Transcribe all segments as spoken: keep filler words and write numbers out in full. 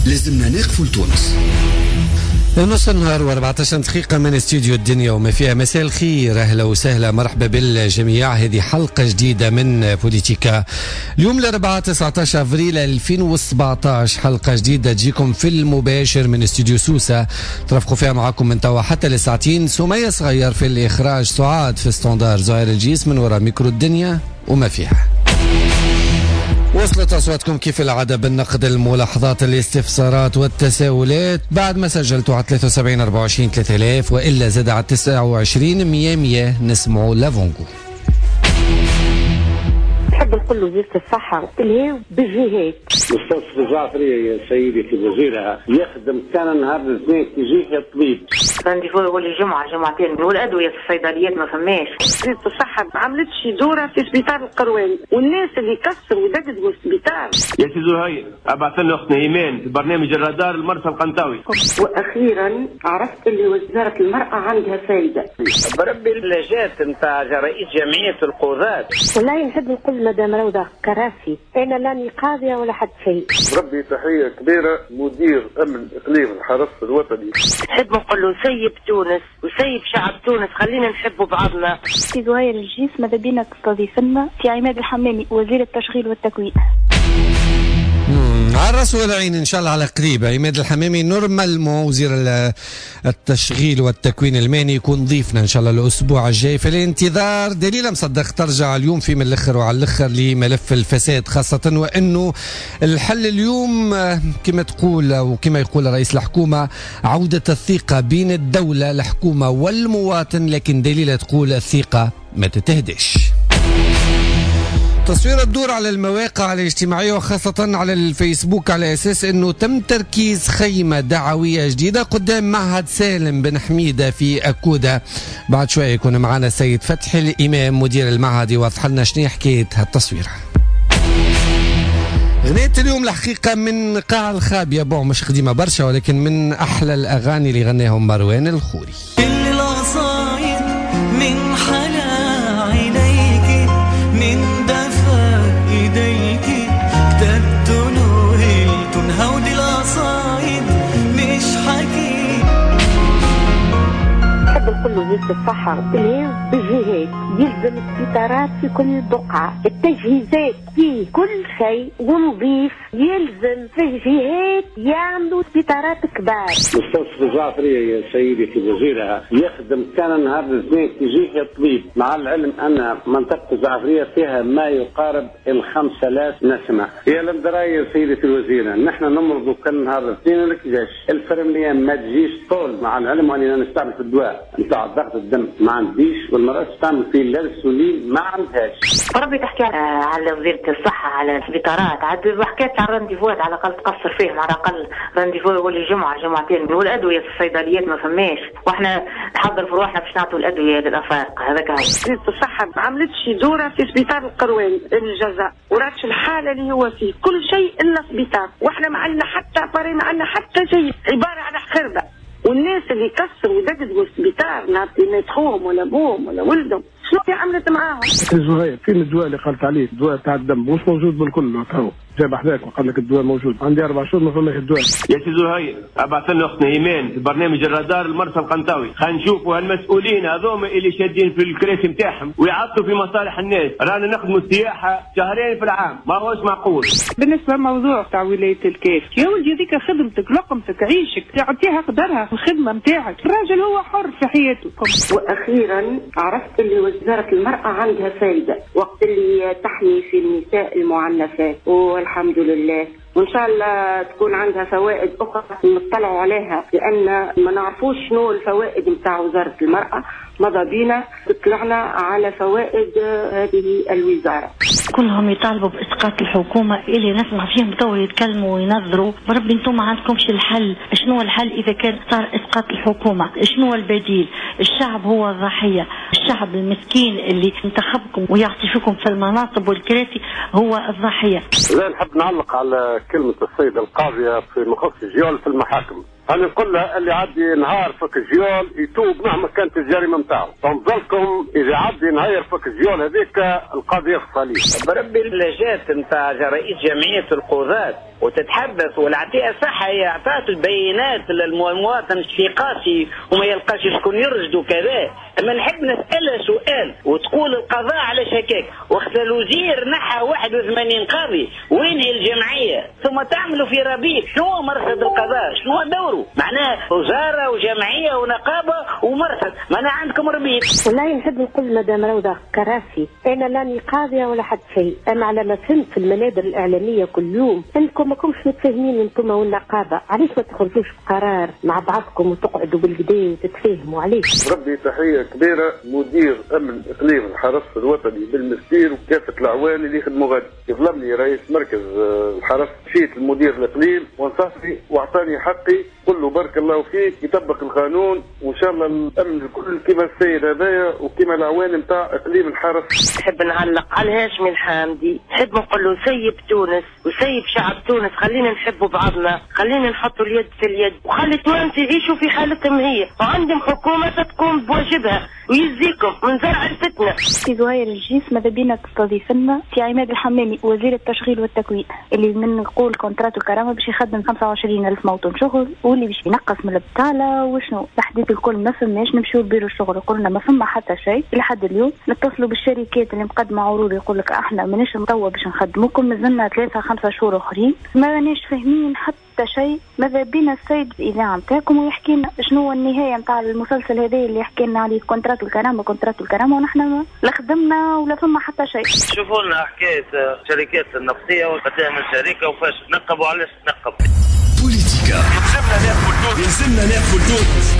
لازمنا نقفوا لتونس. نص النهار وأربعة عشر دقيقة من استديو الدنيا وما فيها. مساء الخير، أهلا وسهلا، مرحبا بالجميع. هذه حلقة جديدة من بوليتيكا اليوم الأربعاء تسعة عشر أفريل ألفين وسبعة عشر. حلقة جديدة تجيكم في المباشر من استديو سوسة، ترافقوا فيها معكم من توا حتى لساعتين. سمية صغير في الإخراج، سعاد في ستاندار، زهير الجيس من وراء ميكرو الدنيا وما فيها. وصلت أصواتكم كيف العادة بالنقد، الملاحظات، الاستفسارات والتساؤلات بعد ما سجلتوا على ثلاثة وسبعين أربعة وعشرين ثلاثة آلاف وإلا زاد على تسعة وعشرين مية مية. نسمعوا لافونغو. نحب نقول وزيرة الصحة اللي بالجهات. أستاذ الجعفري يا سيدي في وزيرها يخدم كان نهار الاثنين يجيه الطبيب. رانديفو يولي جمعة جمعتين والأدوية في الصيدليات ما فماش. وزيرة الصحة ما عملتش دورة في سبيطار القرواني والناس اللي كسروا ودقدقوا السبيطار. يا سي زهير ابعث لنا اختنا ايمان في برنامج الرادار المرسى القنطاوي. وأخيرا عرفت اللي وزارة المرأة عندها فايدة. بربي اللجات نتاع رئيس جمعية القضاة. والله نحب نقول مدام روضة كراسي، أنا لاني قاضية ولا حد شيء. ربي تحية كبيرة مدير أمن إقليم الحرس الوطني. نحب نقول له سيب تونس وسيب شعب تونس، خلينا نحبوا بعضنا. في زهير الجيس ماذا بينا تستضيفنا في عماد الحمامي وزير التشغيل والتكوين. على الراس والعين ان شاء الله على قريب. عماد الحمامي نورمالمون وزير التشغيل والتكوين المهني يكون ضيفنا ان شاء الله الاسبوع الجاي. في الانتظار دليل مصدق ترجع اليوم في من الاخر وعلى الاخر لملف الفساد خاصه، وانه الحل اليوم كما تقول او كما يقول رئيس الحكومه عوده الثقه بين الدوله الحكومه والمواطن، لكن دليل تقول الثقه ما تتهدش. تصوير الدور على المواقع الاجتماعية وخاصة على الفيسبوك على أساس أنه تم تركيز خيمة دعوية جديدة قدام معهد سالم بن حميدة في أكودة. بعد شوية يكون معنا السيد فتحي الإمام مدير المعهد يوضح لنا شنو حكاية هالتصوير. غنية اليوم الحقيقة من قاع الخابية، بون مش قديمة برشا ولكن من أحلى الأغاني اللي غناهم مروان الخوري. كل القصايد من حلا عينيك من كل وزارة الصحة اللي بالجهات يلزم السبيطارات في كل بقعة، التجهيزات في كل شيء ونظيف، يلزم في الجهات يعملوا سبيطارات كبار. أستاذ الجعفري يا سيدي في وزيرها يخدم كان نهار الاثنين يجيه الطبيب، مع العلم أن منطقة الجعفرية فيها ما يقارب الخمسة آلاف نسمة. يا للدراية يا سيدي في الوزيرة نحن نمرضوا كل نهار الاثنين ولكجاش الفرمليان ما تجيش طول، مع العلم أننا نستعمل في الدواء نتاع ضغط الدم ما عنديش، والمرأة تستعمل فيه الانسولين ما عندهاش. ربي تحكي على وزيرة الصحة على السبيطارات، عاد ما حكيتش على الرانديفوات على الأقل تقصر فيهم، على الأقل رانديفو يولي جمعة جمعتين والأدوية في الصيدليات ما فماش، وإحنا نحضر في روحنا باش نعطوا الأدوية للأفارقة. هذاك هو. وزيرة الصحة ما عملتش دورة في سبيطار القرواني الجزاء، وراتش الحالة اللي هو فيه كل شيء إلا سبيطار، وإحنا ما عندنا حتى باري، ما عندنا حتى شيء، عبارة عن خربة. والناس اللي كسروا ودقدقوا السبيطار نعطي نتخوهم ولا ابوهم ولا ولدهم، شنو اللي عملت معاهم؟ زهير فين الدواء اللي قالت عليه؟ الدواء تاع الدم مش موجود بالكل، هو جاب حذاك وقال لك الدواء موجود، عندي اربع شهور ما فماش الدواء. يا سي زهير ابعث لنا اختنا ايمان في برنامج الرادار المرسى القنطاوي، خلينا نشوفوا هالمسؤولين هذوما اللي شادين في الكراسي نتاعهم ويعطوا في مصالح الناس. رانا نخدموا السياحه شهرين في العام، ما هوش معقول. بالنسبه لموضوع تاع ولايه الكاف، يا ولدي هذيك خدمتك لقمتك عيشك، تعطيها قدرها في الخدمه نتاعك، الراجل هو حر في حياته. واخيرا عرفت اللي وزاره المراه عندها فايده وقت اللي تحمي في النساء المعنفات، والحمد لله، وان شاء الله تكون عندها فوائد اخرى نطلعوا عليها، لان ما نعرفوش شنو الفوائد نتاع وزاره المراه، ماذا بينا طلعنا على فوائد هذه الوزاره. كلهم يطالبوا باسقاط الحكومه اللي نسمع فيهم تو يتكلموا وينظروا، بربي انتم ما عندكمش الحل. شنو الحل اذا كان صار اسقاط الحكومه؟ شنو البديل؟ الشعب هو الضحيه، الشعب المسكين اللي انتخبكم ويعطي فيكم في المناصب والكراسي هو الضحيه. لا نحب نعلق على كلمه السيده القاضيه في مخصص جيول في المحاكم. انا نقول لها اللي عدي نهار فك الجيول يتوب مهما كانت الجريمه نتاعو، تنظلكم اذا عدي نهار فك الجيول هذيك القاضي يخفى عليه. بربي اللجات نتاع رئيس جمعيه القضاة وتتحدث والعطيها صحه، هي اعطت البيانات للمواطن الشقاسي وما يلقاش شكون يرشد وكذا. اما نحب نسالها سؤال وتقول القضاء على شكاك، وقت الوزير نحى واحد وثمانين قاضي، وين هي الجمعيه؟ ثم تعملوا في ربيع، شنو هو مرصد القضاء؟ شنو هو دوره؟ معناه وزاره وجمعيه ونقابه ومرصد، معناه عندكم ربيع. والله نحب نقول مدام روضه كراسي، انا لاني قاضيه ولا حد شيء، انا على ما فهمت في المنابر الاعلاميه كل يوم انكم ما كنتش متفاهمين انتم والنقابه، علاش ما تخرجوش بقرار مع بعضكم وتقعدوا بالكدا وتتفاهموا؟ علاش؟ ربي تحيه كبيره مدير امن اقليم الحرس الوطني بالمسير وكافه العوان اللي يخدموا غادي. يظلمني رئيس مركز الحرس، مشيت المدير الاقليم ونصحني واعطاني حقي، قل له بارك الله فيك يطبق القانون وان شاء الله الامن الكل كما السيد هذايا وكما العوان نتاع اقليم الحرس. نحب نعلق على هاشمي الحامدي، نحب نقول له سيب تونس وسيب شعب تونس، خلينا نحبوا بعضنا، خلينا نحطوا اليد في اليد وخلي تونس يعيشوا في حالتهم هي، وعندهم حكومه تقوم بواجبها ويزيكم من زرع الفتنه. في زهير الجيس ماذا بينا تستضيفنا في عماد الحمامي وزير التشغيل والتكوين اللي من نقول كونترات الكرامه باش يخدم خمسة وعشرين ألف موطن شغل، واللي باش ينقص من البطاله وشنو الحديث الكل ما فماش. نمشيو لبيرو الشغل قلنا ما فما حتى شيء لحد اليوم. نتصلوا بالشركات اللي مقدمه عروض يقول لك احنا ماناش مطوع باش نخدموكم، مازلنا ثلاثه خمسه شهور اخرين ما راناش فاهمين حتى شيء. ماذا بينا السيد الاذاعه نتاعكم ويحكي لنا شنو هو النهايه نتاع المسلسل هذا اللي يحكي لنا عليه كونترات الكرامه كونترات الكرامه ونحن لا خدمنا ولا فما حتى شيء. شوفوا لنا حكايه شركات النفطيه وقدام الشركه وفاش تنقبوا علاش تنقب. بوليتيكا لازمنا نقفوا لازمنا نقفوا تونس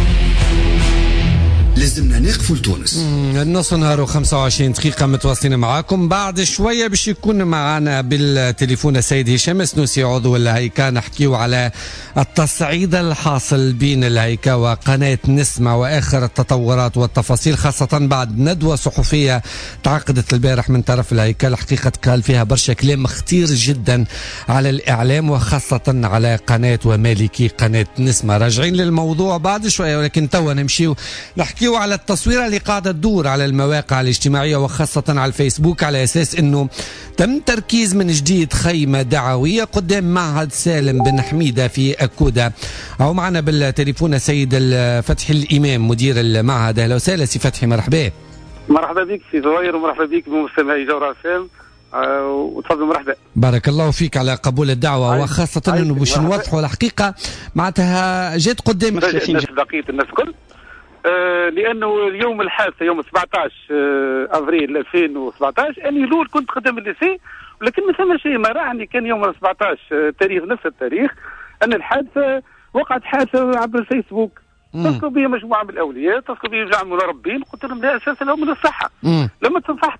لازمنا نقفوا لتونس. النص نهار وخمسة وعشرين دقيقة متواصلين معاكم. بعد شوية باش يكون معنا بالتليفون السيد هشام السنوسي عضو الهيكا، نحكيو على التصعيد الحاصل بين الهيكا وقناة نسمة وآخر التطورات والتفاصيل، خاصة بعد ندوة صحفية تعقدت البارح من طرف الهيكا. الحقيقة قال فيها برشا كلام خطير جدا على الإعلام وخاصة على قناة ومالكي قناة نسمة. راجعين للموضوع بعد شوية، ولكن توا نمشيو نحكي على التصويرة اللي قاعدة تدور على المواقع الاجتماعية وخاصة على الفيسبوك على أساس أنه تم تركيز من جديد خيمة دعوية قدام معهد سالم بن حميدة في أكودا. أو معنا بالتليفون السيد فتحي الإمام مدير المعهد. أهلا وسهلا سي فتحي، مرحبا. مرحبا بك سي زهير ومرحبا بك بمستمعي جورة فام. أه وتفضل مرحبا. بارك الله فيك على قبول الدعوة، وخاصة أنه باش نوضحوا الحقيقة معناتها جات قدام الناس بقية الناس كل آه لانه اليوم الحادثه يوم سبعطاش آه افريل ألفين وسبعطاش اني الاول كنت خدام الليسي، ولكن ما ثم شيء ما راعني كان يوم سبعطاش آه تاريخ نفس التاريخ ان الحادثه وقعت حادثه عبر الفيسبوك. اتصلوا بي مجموعه من الاولياء، اتصلوا بي جماعه المربين، قلت لهم لا اساس لهم من الصحه. مم. لما تصفحت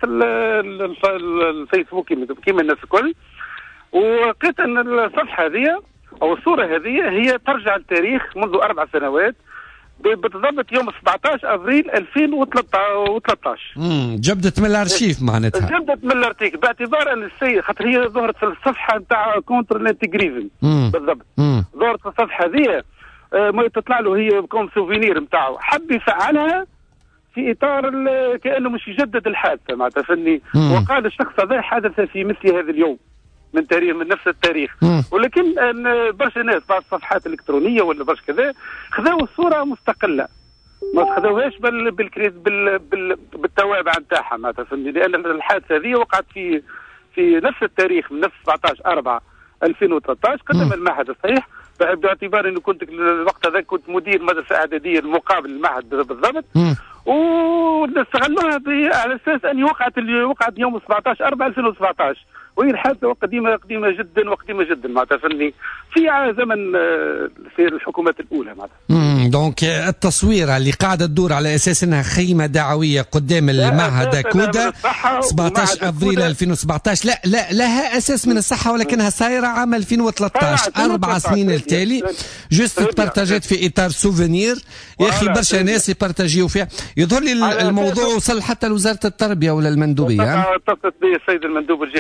الفيسبوك كيما الناس الكل ولقيت ان الصفحه هذه او الصوره هذه هي ترجع لتاريخ منذ اربع سنوات بالضبط يوم سبعطاش افريل ألفين وثلاثطاش. امم جبدت من الارشيف معناتها. جبدت من الارشيف باعتبار ان السيد خاطر هي ظهرت في الصفحه نتاع كونتر الانتجريزم بالضبط. مم. ظهرت في الصفحه هذه آه ما تطلع له هي كوم سوفينير نتاعو، حب يفعلها في اطار كانه مش يجدد الحادثه معناتها فني. وقال الشخص هذا حدث في مثل هذا اليوم من تاريخ من نفس التاريخ. مم. ولكن برشا ناس بعض الصفحات الالكترونيه ولا برشا كذا خذاو الصوره مستقله، ما خذوهاش بال بالكريز بال بال بالتوابع نتاعها معناتها فهمني، لان الحادثه هذه وقعت في في نفس التاريخ من نفس سبعطاش أربعة ألفين وثلاثطاش قدم المعهد الصحيح، باعتبار انه كنت الوقت هذا كنت مدير مدرسه اعداديه المقابل المعهد بالضبط. ونستغلوها على اساس ان وقعت وقعت يوم سبعطاش أربعة ألفين وسبعطاش، وهي الحادثه قديمه قديمه جدا وقديمه جدا معناتها فني في زمن في الحكومات الاولى معناتها. امم دونك التصويره اللي قاعده تدور على اساس انها خيمه دعويه قدام المعهد كودا سبعطاش افريل ألفين وسبعطاش، لا لا لها اساس من الصحه ولكنها صايره عام ألفين وثلاثطاش اربع سنين التالي جوست تبارتاجيت في اطار سوفينير. يا اخي برشا ناس يبارتاجيو فيها. يظهر لي الموضوع وصل حتى لوزاره التربيه ولا المندوبيه. اتصلت بي السيد المندوب الجهوي للتربيه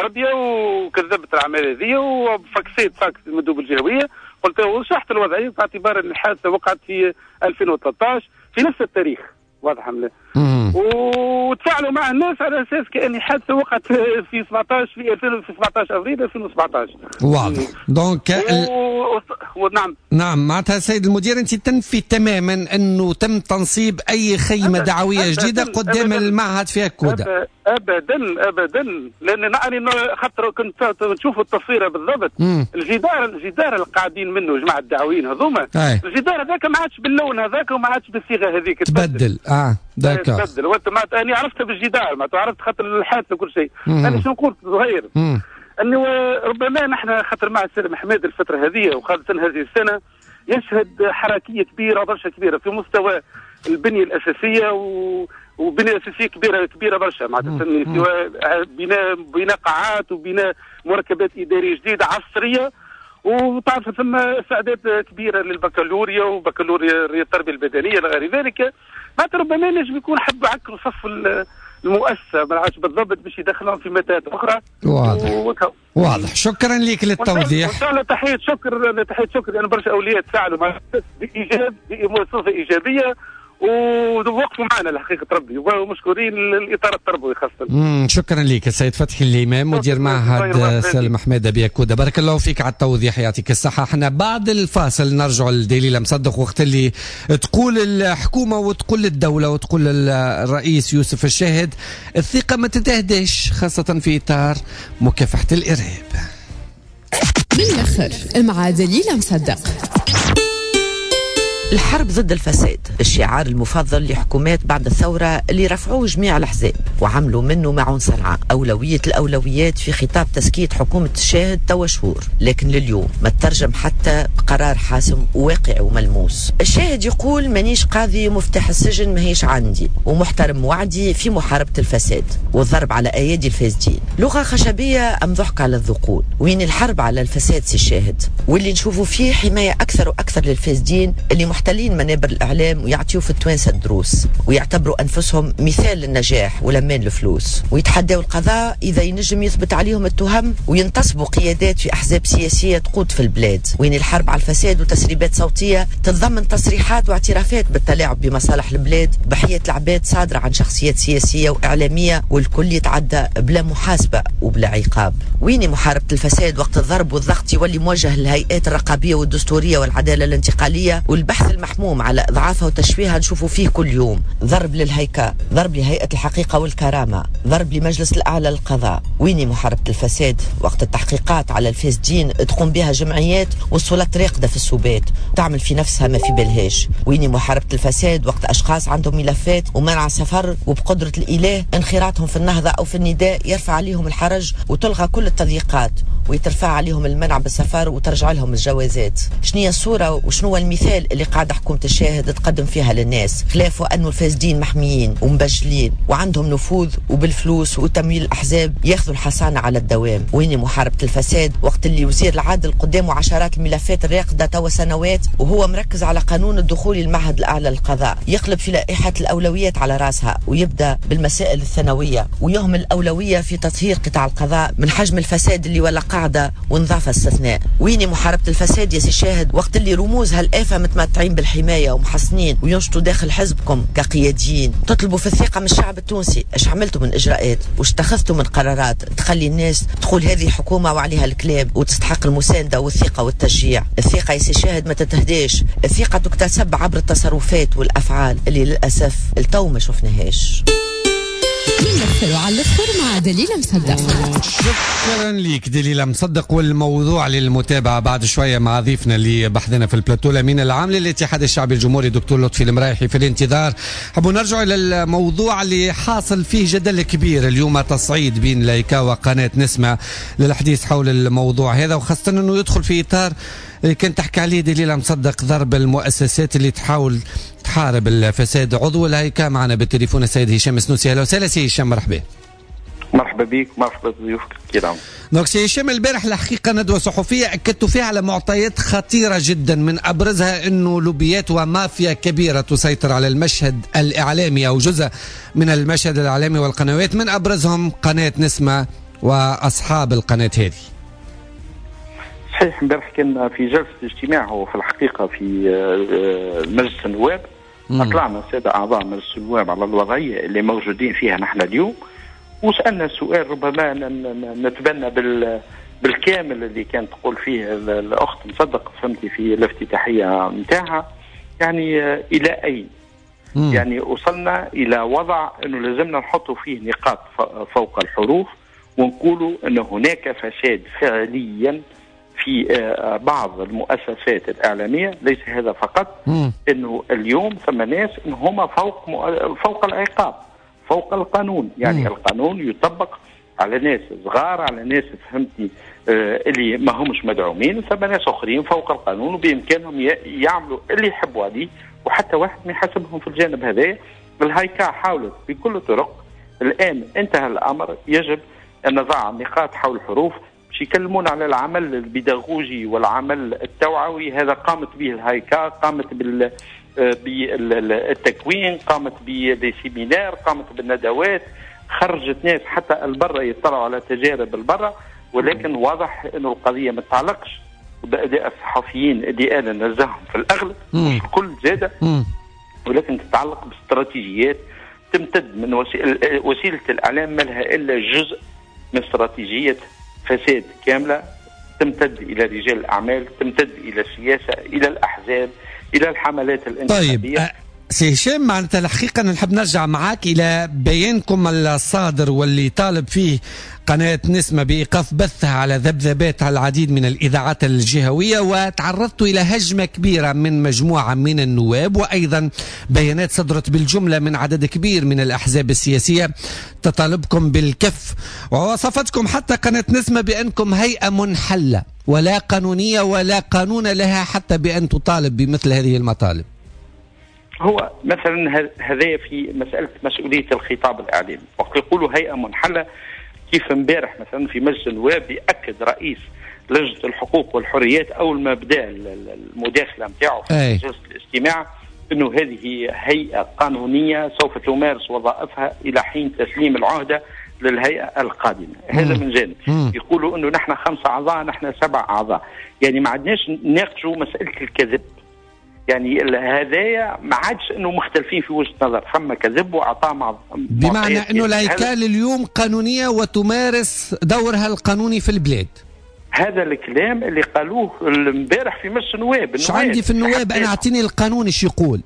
تربيه وكذبت العمليه هذه وفكسيت فاكس المندوب الجهويه. قلت له وشرحت الوضعيه باعتبار ان الحادثه وقعت في ألفين وثلاثة عشر في نفس التاريخ، واضح ولا؟ وتفاعلوا مع الناس على اساس كأن حادثه وقعت في سبعطاش في ألفين في سبعطاش افريل ألفين وسبعطاش. واضح. دونك و... نعم نعم معناتها سيد المدير انت تنفي تماما انه تم تنصيب اي خيمه أبداً. دعويه أبداً. جديده قدام أبداً. المعهد في أكودا. ابدا ابدا، لان نعني انه خاطر كنت نشوفوا التصويره بالضبط. مم. الجدار الجدار اللي قاعدين منه جماعه الدعويين هذوما، الجدار هذاك ما عادش باللون هذاك وما عادش بالصيغه هذيك، تبدل. اه داكا تبدل. وانت ما اني عرفتها بالجدار، ما عرفت خاطر الحادثه وكل شيء. انا شنو نقول صغير انه ربما نحن خاطر مع السيد حماد الفتره هذه وخاصه هذه السنه يشهد حركيه كبيره برشا كبيره في مستوى البنيه الاساسيه و وبناء اساسيه كبيره كبيره برشا، معناتها سواء بناء بناء قاعات وبناء مركبات اداريه جديده عصريه، وطبعا ثم استعداد كبيره للبكالوريا وبكالوريا التربيه البدنيه الى غير ذلك. معناتها ربما نجم يكون حبوا عكروا صف المؤسسه ما عادش بالضبط باش يدخلهم في متاهات اخرى. واضح واضح. شكرا لك للتوضيح. وان شاء الله تحيه شكر تحيه شكر لان برشا اولياء تفاعلوا مع بايجاب بصفه ايجابيه ووقفوا معنا الحقيقه ربي ومشكورين الاطار التربوي خاصه. امم شكرا لك السيد فتحي الامام مدير معهد سالم حماده بأكودا. بارك الله فيك على التوضيح، يعطيك الصحه. احنا بعد الفاصل نرجع لدليل مصدق، وقت اللي تقول الحكومه وتقول الدوله وتقول الرئيس يوسف الشاهد الثقه ما تتهدش خاصه في اطار مكافحه الارهاب. من الاخر مع دليل مصدق. الحرب ضد الفساد الشعار المفضل لحكومات بعد الثورة اللي رفعوه جميع الأحزاب وعملوا منه معون صنعاء أولوية الأولويات في خطاب تسكيت حكومة الشاهد توا شهور، لكن لليوم ما ترجم حتى قرار حاسم وواقعي وملموس. الشاهد يقول مانيش قاضي مفتاح السجن ماهيش عندي، ومحترم وعدي في محاربة الفساد والضرب على أيادي الفاسدين. لغة خشبية أم ضحك على الذقون؟ وين الحرب على الفساد سي الشاهد؟ واللي نشوفوا فيه حماية أكثر وأكثر للفاسدين اللي محتلين منابر الإعلام ويعطيوا في التوانسة الدروس ويعتبروا أنفسهم مثال للنجاح ولمان الفلوس، ويتحدوا القضاء إذا ينجم يثبت عليهم التهم وينتصبوا قيادات في أحزاب سياسية تقود في البلاد. وين الحرب على الفساد وتسريبات صوتية تتضمن تصريحات واعترافات بالتلاعب بمصالح البلاد بحية العباد صادرة عن شخصيات سياسية وإعلامية والكل يتعدى بلا محاسبة وبلا عقاب. وين محاربة الفساد وقت الضرب والضغط يولي موجه للهيئات الرقابية والدستورية والعدالة الانتقالية والبحث المحموم على اضعافها وتشويهها نشوفوا فيه كل يوم؟ ضرب للهيكة، ضرب لهيئة الحقيقة والكرامة، ضرب لمجلس الأعلى للقضاء. وين محاربة الفساد وقت التحقيقات على الفاسدين تقوم بها جمعيات والسلطات راقدة في السوبات تعمل في نفسها ما في بالهاش؟ وين محاربة الفساد وقت أشخاص عندهم ملفات ومنع سفر وبقدرة الإله انخراطهم في النهضة أو في النداء يرفع عليهم الحرج وتلغى كل التضييقات ويترفع عليهم المنع بالسفر وترجع لهم الجوازات؟ شنو الصورة وشنو المثال اللي قاعدة حكومة الشاهد تقدم فيها للناس خلاف أنه الفاسدين محميين ومبجلين وعندهم نفوذ وبالفلوس وتمويل الأحزاب ياخذوا الحصانة على الدوام؟ وين محاربة الفساد وقت اللي وزير العدل قدامه عشرات الملفات الراقدة توا سنوات وهو مركز على قانون الدخول المعهد الأعلى للقضاء يقلب في لائحة الأولويات على راسها ويبدأ بالمسائل الثانوية ويهمل الأولوية في تطهير قطاع القضاء من حجم الفساد اللي ولا قاعدة ونضاف استثناء؟ وين محاربة الفساد يا سي الشاهد وقت اللي رموز هالآفة متمتعين بالحماية ومحصنين وينشطوا داخل حزبكم كقياديين تطلبوا في الثقة من الشعب التونسي؟ ايش عملتوا من إجراءات واش اتخذتوا من قرارات تخلي الناس تقول هذه حكومة وعليها الكلام وتستحق المساندة والثقة والتشجيع؟ الثقة يا سي الشاهد ما تتهداش، الثقة تكتسب عبر التصرفات والأفعال اللي للأسف التو ما شفناهاش. نغفلوا على الاخر مع دليل مصدق. شكرا ليك دليل مصدق. والموضوع للمتابعه بعد شويه مع ضيفنا اللي بحثنا في البلاتو الامين العام للاتحاد الشعبي الجمهوري دكتور لطفي المرايحي. في الانتظار حبوا نرجع الى الموضوع اللي حاصل فيه جدل كبير اليوم، تصعيد بين لايكا وقناه نسمة للحديث حول الموضوع هذا، وخاصه انه يدخل في اطار اللي كان تحكي عليه دليل مصدق، ضرب المؤسسات اللي تحاول تحارب الفساد. عضو الهيكا معنا بالتليفون السيد هشام السنوسي. اهلا وسهلا سي هشام. مرحبا. مرحبا بك، مرحبا بضيوفك الكرام. دونك سي هشام، البارح الحقيقه ندوه صحفيه اكدتوا فيها على معطيات خطيره جدا، من ابرزها انه لوبيات ومافيا كبيره تسيطر على المشهد الاعلامي او جزء من المشهد الاعلامي والقنوات، من ابرزهم قناه نسمة وأصحاب القناة هذه. صحيح، امبارح كان في جلسة اجتماع هو في الحقيقة في مجلس النواب، أطلعنا السادة أعضاء مجلس النواب على الوضعية اللي موجودين فيها نحن اليوم، وسألنا السؤال ربما نتبنى بال بالكامل اللي كانت تقول فيه الأخت مصدق فهمتي في الافتتاحية متاعها، يعني إلى أين؟ مم. يعني وصلنا إلى وضع أنه لازمنا نحطوا فيه نقاط فوق الحروف ونقولوا أن هناك فساد فعليا في بعض المؤسسات الإعلامية. ليس هذا فقط، مم. أنه اليوم ثم ناس إن هم فوق فوق العقاب، فوق القانون، يعني مم. القانون يطبق على ناس صغار، على ناس فهمتني آه اللي ما همش مدعومين، ثم ناس اخرين فوق القانون وبامكانهم يعملوا اللي يحبوا عليه وحتى واحد ما يحاسبهم في الجانب هذا. الهيكا حاولت بكل الطرق، الان انتهى الامر، يجب ان نضع نقاط حول الحروف باش يكلمون على العمل البيداغوجي والعمل التوعوي. هذا قامت به الهيكا، قامت بال بالتكوين، قامت بالسيمينار، قامت بالندوات، خرجت ناس حتى البرة يطلعوا على تجارب البرة، ولكن واضح انه القضيه ما تتعلقش باداء الصحفيين اللي انا نزههم في الاغلب مش الكل زاده، ولكن تتعلق باستراتيجيات تمتد من وسيله وسيله الاعلام، ما لها الا جزء من استراتيجيه فساد كامله تمتد الى رجال الاعمال، تمتد الى السياسه، الى الاحزاب، الى الحملات الانتخابيه. طيب سي هشام، معناتها الحقيقة نحب نرجع معاك إلى بيانكم الصادر واللي طالب فيه قناة نسمة بإيقاف بثها على ذبذبات على العديد من الإذاعات الجهوية، وتعرضت إلى هجمة كبيرة من مجموعة من النواب، وأيضا بيانات صدرت بالجملة من عدد كبير من الأحزاب السياسية تطالبكم بالكف، ووصفتكم حتى قناة نسمة بأنكم هيئة منحلة ولا قانونية ولا قانون لها حتى بأن تطالب بمثل هذه المطالب. هو مثلا هذا في مسألة مسؤولية الخطاب الإعلامي، وقت يقولوا هيئة منحلة، كيف امبارح مثلا في مجلس النواب يأكد رئيس لجنة الحقوق والحريات أول ما بدأ المداخلة نتاعو في جلسة الاستماع أنه هذه هيئة قانونية سوف تمارس وظائفها إلى حين تسليم العهدة للهيئة القادمة. مم. هذا من جانب. مم. يقولوا أنه نحن خمسة أعضاء، نحن سبع أعضاء، يعني ما عدناش نناقشوا مسألة الكذب، يعني هذايا ما عادش انه مختلفين في وجهه نظر، فما كذب وعطاء مع بمعنى انه الهيكال اليوم قانونيه وتمارس دورها القانوني في البلاد. هذا الكلام اللي قالوه امبارح في مجلس النواب. شو عندي في النواب انا؟ اعطيني القانون ايش يقول.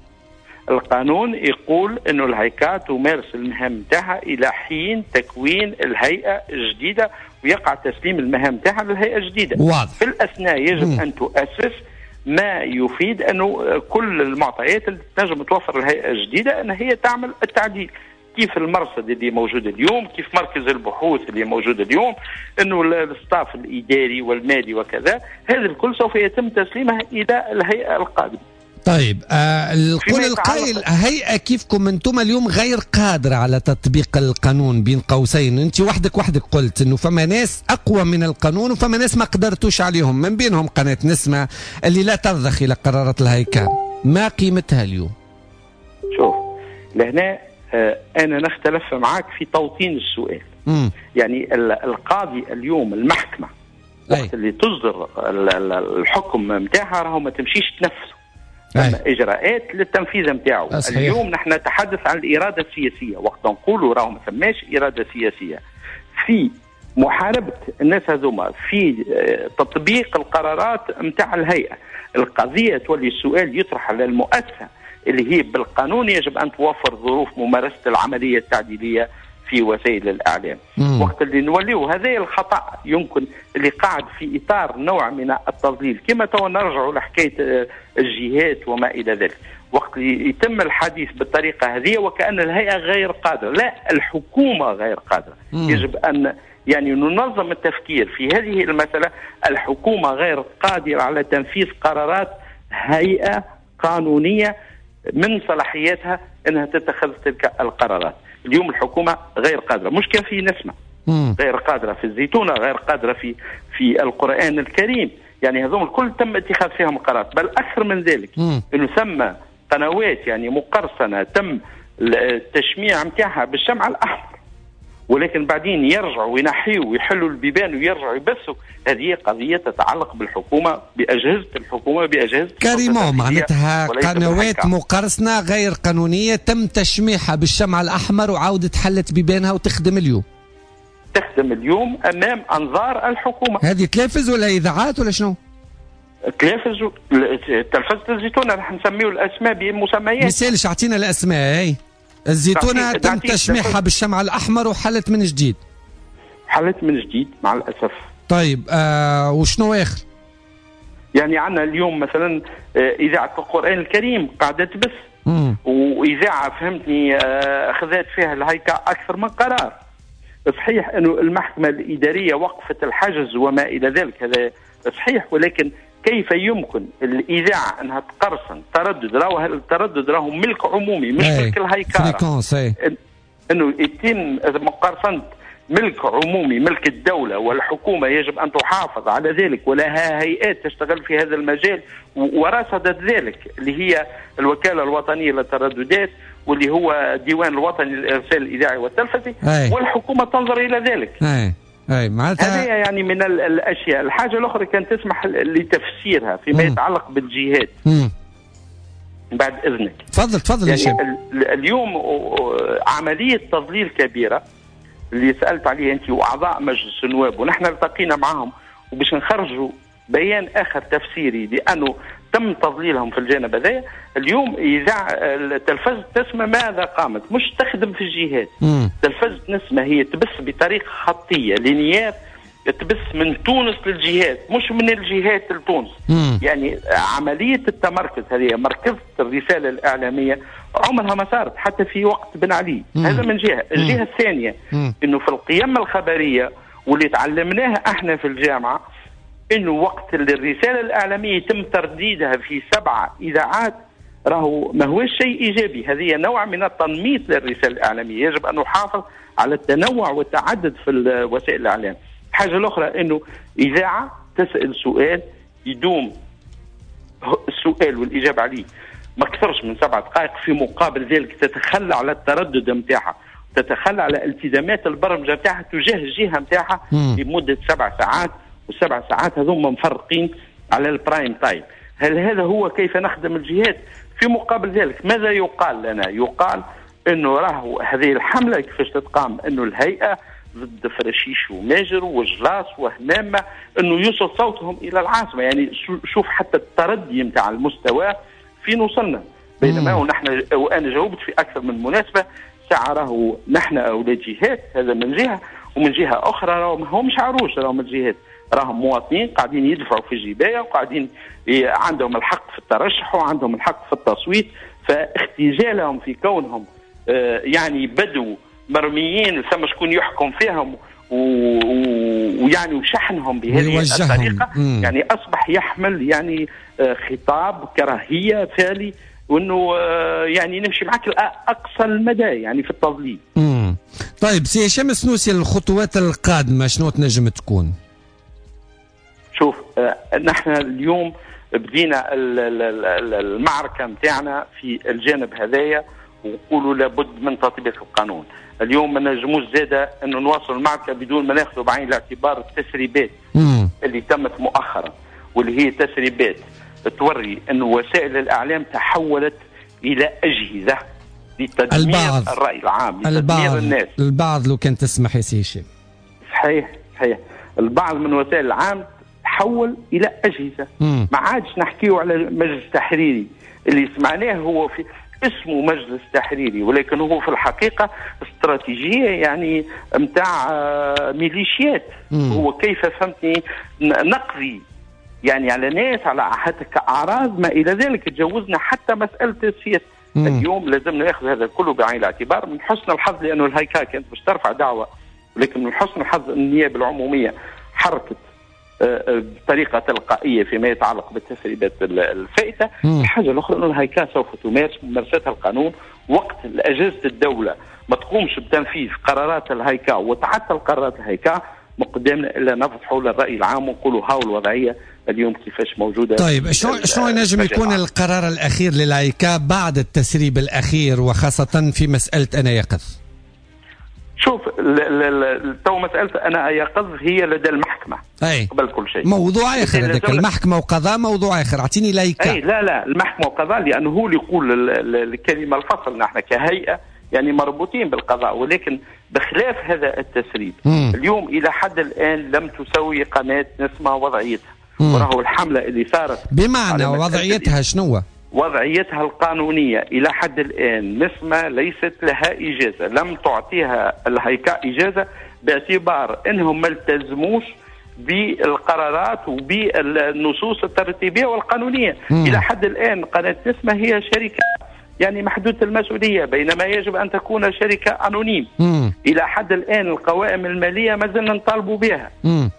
القانون يقول انه الهيكال تمارس المهام نتاعها الى حين تكوين الهيئه الجديده ويقع تسليم المهام نتاعها للهيئه الجديده. واضح. في الاثناء يجب م. ان تؤسس ما يفيد أنه كل المعطيات اللي تنجم توفر الهيئة الجديدة أن هي تعمل التعديل، كيف المرصد اللي موجود اليوم، كيف مركز البحوث اللي موجود اليوم، أنه الستاف الإداري والمالي وكذا، هذا الكل سوف يتم تسليمها إلى الهيئة القادمة. طيب آه القول القائل هيئة كيفكم انتم اليوم غير قادرة على تطبيق القانون بين قوسين، انت وحدك وحدك قلت انه فما ناس اقوى من القانون وفما ناس ما قدرتوش عليهم، من بينهم قناة نسمة اللي لا ترضخ الى قرارات الهيكل، ما قيمتها اليوم؟ شوف لهنا آه انا نختلف معك في توطين السؤال. مم. يعني القاضي اليوم المحكمة وقت اللي تصدر الحكم متاعها راهو ما تمشيش تنفذه، ثم اجراءات للتنفيذ نتاعو. اليوم نحن نتحدث عن الاراده السياسيه، وقت نقولوا راهو ما ثماش اراده سياسيه في محاربه الناس هذوما، في تطبيق القرارات نتاع الهيئه. القضيه تولي السؤال يطرح على المؤسسه اللي هي بالقانون يجب ان توفر ظروف ممارسه العمليه التعديليه في وسائل الاعلام. مم. وقت اللي نوليو هذا الخطا يمكن اللي قاعد في اطار نوع من التضليل، كما تو نرجعوا لحكايه الجهات وما الى ذلك، وقت يتم الحديث بالطريقه هذه وكأن الهيئه غير قادره، لا الحكومه غير قادره. مم. يجب ان يعني ننظم التفكير في هذه المساله. الحكومه غير قادره على تنفيذ قرارات هيئه قانونيه من صلاحياتها انها تتخذ تلك القرارات. اليوم الحكومه غير قادره، مش كان في نسمه مم. غير قادره في الزيتونه، غير قادره في في القران الكريم، يعني هذول الكل تم اتخاذ فيهم قرارات، بل اكثر من ذلك مم. انه ثم قنوات يعني مقرصنه تم التشميع نتاعها بالشمع الاحمر، ولكن بعدين يرجعوا وينحيوا ويحلوا البيبان ويرجعوا يبثوا. هذه قضية تتعلق بالحكومة، بأجهزة الحكومة، بأجهزة كريمو. معناتها قنوات مقرصنة غير قانونية تم تشميحها بالشمع الأحمر وعودة حلت بيبانها وتخدم اليوم تخدم اليوم أمام أنظار الحكومة. هذه تلفز ولا إذاعات ولا شنو؟ تلفز تلفزة الزيتونة، رح نسميه الأسماء بمسميات. مثالش أعطينا الأسماء. هاي الزيتونة تم تشميحها بالشمع الأحمر وحلت من جديد. حلت من جديد مع الأسف. طيب آه وشنو آخر؟ يعني عندنا اليوم مثلا إذاعة القرآن الكريم قاعدة تبث، وإذاعة فهمتني أخذت فيها الهيكة أكثر من قرار. صحيح أنه المحكمة الإدارية وقفت الحجز وما إلى ذلك، هذا صحيح، ولكن كيف يمكن الإذاعة أنها تقرصن تردد؟ راهو التردد راهو ملك عمومي مش أي. ملك الهيكارة. أنه يتم مقارصنة ملك عمومي، ملك الدولة والحكومة يجب أن تحافظ على ذلك، ولها هيئات تشتغل في هذا المجال ورصدت ذلك، اللي هي الوكالة الوطنية للترددات، واللي هو ديوان الوطني للإرسال الإذاعي والتلفزي، والحكومة تنظر إلى ذلك. أي. أي. هذه يعني من الأشياء. الحاجة الأخرى كانت تسمح لتفسيرها فيما مم. يتعلق بالجهات. مم. بعد إذنك. تفضل تفضل. يعني اليوم عملية تضليل كبيرة اللي سألت عليه أنت وأعضاء مجلس النواب، ونحن التقينا معهم وباش نخرجوا بيان آخر تفسيري، لأنه تم تضليلهم في الجانب هذا. اليوم إذاعة التلفزة نسمة ماذا قامت؟ مش تخدم في الجهات. تلفزة نسمة هي تبث بطريقة خطية لينيات، تبث من تونس للجهات مش من الجهات لتونس. يعني عملية التمركز هذه، مركزة الرسالة الإعلامية عمرها ما صارت حتى في وقت بن علي. مم. هذا من جهة. الجهة الثانية مم. إنه في القيم الخبرية واللي تعلمناها احنا في الجامعة، إنه وقت الرسالة الإعلامية يتم ترديدها في سبعة إذاعات، راهو ما هو شيء إيجابي. هذه نوع من التنميط للرسالة الإعلامية. يجب أن نحافظ على التنوع والتعدد في وسائل الإعلام. حاجة الأخرى إنه إذاعة تسأل سؤال يدوم السؤال والإجابة عليه ما كثرش من سبع دقائق، في مقابل ذلك تتخلى على التردد متاعها، تتخلى على التزامات البرمجة متاعها تجاه الجهة متاعها لمدة سبع ساعات، والسبع ساعات هذوم مفرقين على البرايم تايم. هل هذا هو كيف نخدم الجهات؟ في مقابل ذلك ماذا يقال لنا؟ يقال إنه راهو هذه الحملة كيفاش تتقام، إنه الهيئة ضد فرشيش وماجر وجلاس وهمامة انه يوصل صوتهم الى العاصمه. يعني شوف حتى التردي متاع المستوى فين وصلنا. بينما ونحن وانا جاوبت في اكثر من مناسبه ساعه راهو نحن اولاد جهات، هذا من جهه، ومن جهه اخرى راهو ما همش عروش، راهو من جهات راهم مواطنين قاعدين يدفعوا في الجبايه وقاعدين عندهم الحق في الترشح وعندهم الحق في التصويت. فاختجالهم في كونهم يعني بدو مرميين ثم شكون يحكم فيهم ويعني وشحنهم بهذه الطريقه، مم. يعني اصبح يحمل يعني خطاب كراهيه فعلي، وانه يعني نمشي معك اقصى المدى يعني في التضليل. مم. طيب سي هشام السنوسي، الخطوات القادمه شنو تنجم تكون؟ شوف نحن اليوم بدينا المعركه نتاعنا في الجانب هذايا، ونقولوا لابد من تطبيق القانون. اليوم ما نجموش زاده انه نواصل المعركه بدون ما ناخذ بعين الاعتبار التسريبات مم. اللي تمت مؤخرا، واللي هي تسريبات توري انه وسائل الاعلام تحولت الى اجهزه لتدمير البعض. الراي العام، لتدمير الناس. البعض لو كان تسمح يا سي هشام. صحيح صحيح. البعض من وسائل العام تحول الى اجهزه. مم. ما عادش نحكيو على مجلس تحريري اللي سمعناه هو في اسمه مجلس تحريري، ولكن هو في الحقيقة استراتيجية يعني متاع ميليشيات. مم. هو كيف فهمتني نقضي يعني على ناس، على حتى كأعراض ما إلى ذلك. تجوزنا حتى مسألة السياسة. اليوم لازم ناخذ هذا كله بعين الاعتبار. من حسن الحظ لأنه الهيكا كانت باش ترفع دعوة، ولكن من حسن الحظ النيابة العمومية حركت بطريقة تلقائية فيما يتعلق بالتسريبات الفائتة. الحاجة الأخرى أن الهيكا سوف تمارس ممارستها القانون وقت أجهزة الدولة ما تقومش بتنفيذ قرارات الهيكا وتعطل قرارات الهيكا. ما قدامنا إلا نفتحوا للرأي العام ونقولوا هاو الوضعية اليوم كيفاش موجودة. طيب شنو شنو ينجم يكون القرار الأخير للهيكا بعد التسريب الأخير، وخاصة في مسألة أنا يقظ؟ شوف تو مسألة أنا أيقظ هي لدى المحكمة أي. قبل كل شيء موضوع آخر هذاك المحكمة وقضاء موضوع آخر أعطيني لايكا. أي لا لا المحكمة وقضاء لأنه هو اللي يقول الكلمة الفصل. نحن كهيئة يعني مربوطين بالقضاء ولكن بخلاف هذا التسريب مم. اليوم إلى حد الآن لم تسوي قناة نسمة وضعيتها وراهو الحملة اللي صارت بمعنى وضعيتها شنو؟ وضعيتها القانونية إلى حد الآن نسمة ليست لها إجازة، لم تعطيها الهيكا إجازة باعتبار أنهم ما التزموش بالقرارات وبالنصوص الترتيبية والقانونية. مم. إلى حد الآن قناة نسمة هي شركة يعني محدودة المسؤولية بينما يجب أن تكون شركة أنونيم. مم. إلى حد الآن القوائم المالية ما زلنا نطالبوا بها.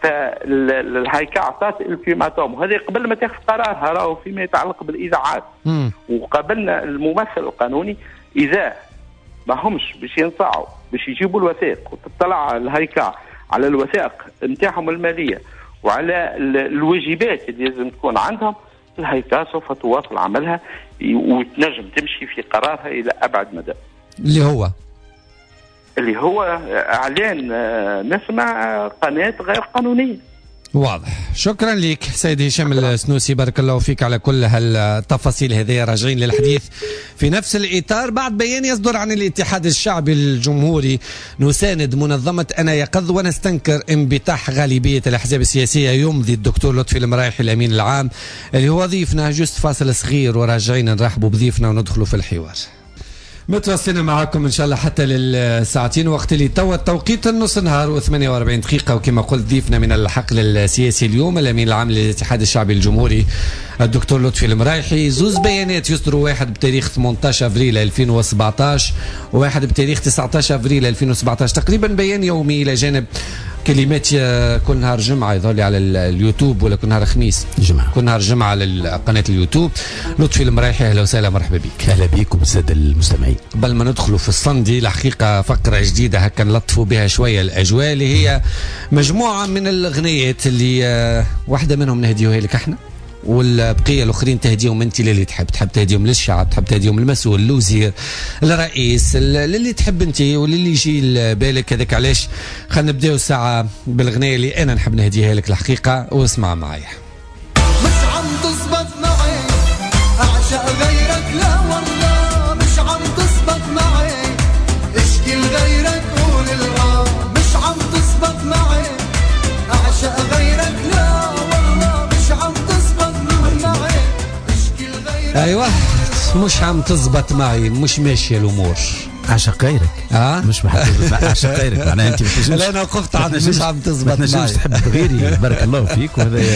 فالهيكا أعطت الفيماتوم وهذه قبل ما تاخذ قرارها راهو فيما يتعلق بالإذاعات. مم. وقابلنا الممثل القانوني إذا ما همش باش ينصعوا باش يجيبوا الوثائق وتطلع الهيكا على الوثائق نتاعهم المالية وعلى الواجبات اللي لازم تكون عندهم الهيكا سوف تواصل عملها وتنجم تمشي في قرارها إلى أبعد مدى. اللي هو اللي هو إعلان نسمع قناة غير قانونية. واضح. شكرا لك سيد هشام السنوسي، بارك الله فيك على كل هالتفاصيل هذه. راجعين للحديث في نفس الإطار بعد بيان يصدر عن الاتحاد الشعبي الجمهوري: نساند منظمة أنا يقظ ونستنكر انبطاح غالبية الأحزاب السياسية. يمضي الدكتور لطفي المرايحي الأمين العام اللي هو ضيفنا. جست فاصل صغير وراجعين نرحبوا بضيفنا وندخلوا في الحوار. متواصلين معكم ان شاء الله حتى للساعتين، وقت اللي توا التوقيت النص نهار وثمانية وأربعين دقيقه. وكما قلت ضيفنا من الحقل السياسي اليوم الامين العام للاتحاد الشعبي الجمهوري الدكتور لطفي المرايحي. زوز بيانات يصدروا، واحد بتاريخ ثمانية عشر افريل ألفين وسبعطاش وواحد بتاريخ تسعة عشر افريل ألفين وسبعطاش. تقريبا بيان يومي الى جانب كلمات كل نهار جمعه يظهر على اليوتيوب ولا كل نهار خميس جمعه كل نهار جمعه على قناه اليوتيوب. لطفي المرايحي اهلا وسهلا، مرحبا بك. اهلا بكم الساده المستمعين. قبل ما ندخلوا في الصندي الحقيقه فقره جديده هكا نلطفوا بها شويه الاجواء، اللي هي مجموعه من الاغنيات اللي واحده منهم نهديوها لك احنا والبقيه الاخرين تهديهم انت للي تحب. تحب تهديهم للشعب، تحب تهديهم للمسؤول، للوزير، للرئيس، للي تحب انت وللي يجي لبالك. هذاك علاش خلينا نبداو الساعه بالاغنيه اللي انا نحب نهديها لك الحقيقه، واسمع معايا. مش عم تزبط معي اعشق غيرك، لا والله مش عم تزبط معي اشكي لغيرك قول الغا. مش عم تزبط معي اعشق غيرك، لا والله مش عم تزبط معي اشكي لغيرك. ايوه مش عم تزبط معي، مش ماشيه الامور. عشق غيرك اه مش محدد عشق غيرك معناها انت لا انا وقفت عند مش عم تزبط معي، مش تحب غيري. بارك الله فيك،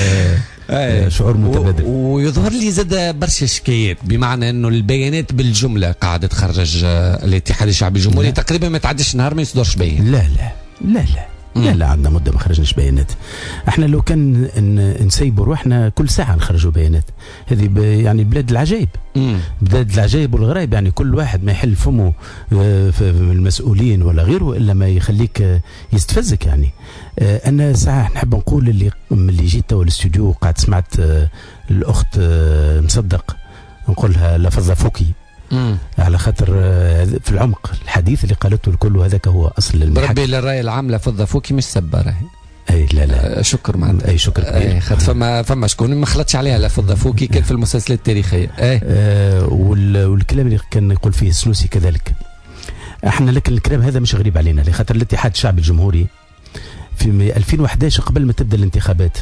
وهذا شعور متبادل. ويظهر لي زاد برشا شكايات، بمعنى انه البيانات بالجمله قاعده تخرج الاتحاد الشعبي الجمهوري تقريبا ما تعدش نهار ما يصدرش بيان. لا لا لا لا لا لا عندنا مده ما خرجناش بيانات. احنا لو كان نسيبوا روحنا كل ساعه نخرجوا بيانات. هذه يعني بلاد العجائب، بلاد العجائب والغرائب. يعني كل واحد ما يحل فمه في المسؤولين ولا غيره الا ما يخليك يستفزك. يعني انا ساعه نحب نقول اللي اللي جيت تو الاستوديو قاعد سمعت الاخت مصدق نقولها لفظه فوكي. مم. على خاطر في العمق الحديث اللي قالته الكل، وهذاك هو اصل المحك. بربي للراي العام لفظه فوكي مش سباره. اي لا لا آه شكر معنا. اي شكر كبير. خاطر فما فما شكون ما خلطش عليها لفظه فوكي كان في المسلسلات التاريخيه. اي آه والكلام اللي كان يقول فيه السنوسي كذلك. احنا لكن الكلام هذا مش غريب علينا، لخاطر الاتحاد الشعبي الجمهوري في ألفين وأحد عشر قبل ما تبدا الانتخابات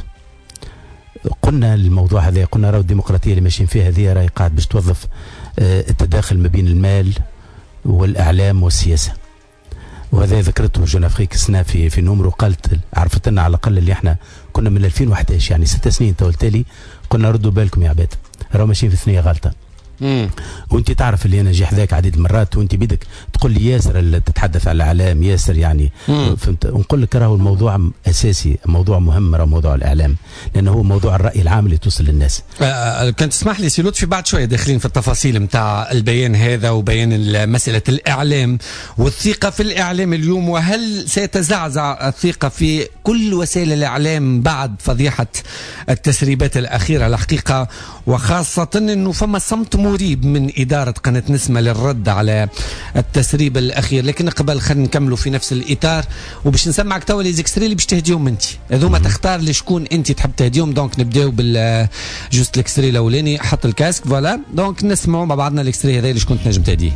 قلنا الموضوع هذا، قلنا راهو الديمقراطيه اللي ماشيين فيها هذه راهي قاعد باش توظف التداخل ما بين المال والاعلام والسياسه. وهذا ذكرته جون افريك السنه في في نمر، وقالت عرفت لنا على الاقل اللي احنا كنا من ألفين وأحد عشر يعني ست سنين تو التالي قلنا ردوا بالكم يا عباد راهو ماشيين في ثنيه غلطه. مم. وانت تعرف اللي انا جي حذاك عديد المرات وانت بدك تقول لي ياسر اللي تتحدث على الاعلام ياسر يعني فهمت. ونقول لك راهو الموضوع اساسي، موضوع مهم راهو موضوع الاعلام، لانه هو موضوع الراي العام اللي توصل للناس. آه كان تسمح لي سي لطفي بعد شويه داخلين في التفاصيل نتاع البيان هذا وبيان مساله الاعلام والثقه في الاعلام اليوم، وهل سيتزعزع الثقه في كل وسائل الاعلام بعد فضيحه التسريبات الاخيره الحقيقه، وخاصة أنه فما صمت مريب من إدارة قناة نسمة للرد على التسريب الأخير. لكن قبل خلينا نكملوا في نفس الإطار وباش نسمعك توا لي زيكستري اللي باش تهديهم أنت هذوما تختار لشكون أنت تحب تهديهم. دونك نبداو بال جوست الإكستري الأولاني. حط الكاسك فوالا دونك نسمعوا مع بعضنا الإكستري هذا اللي شكون تنجم تهديه.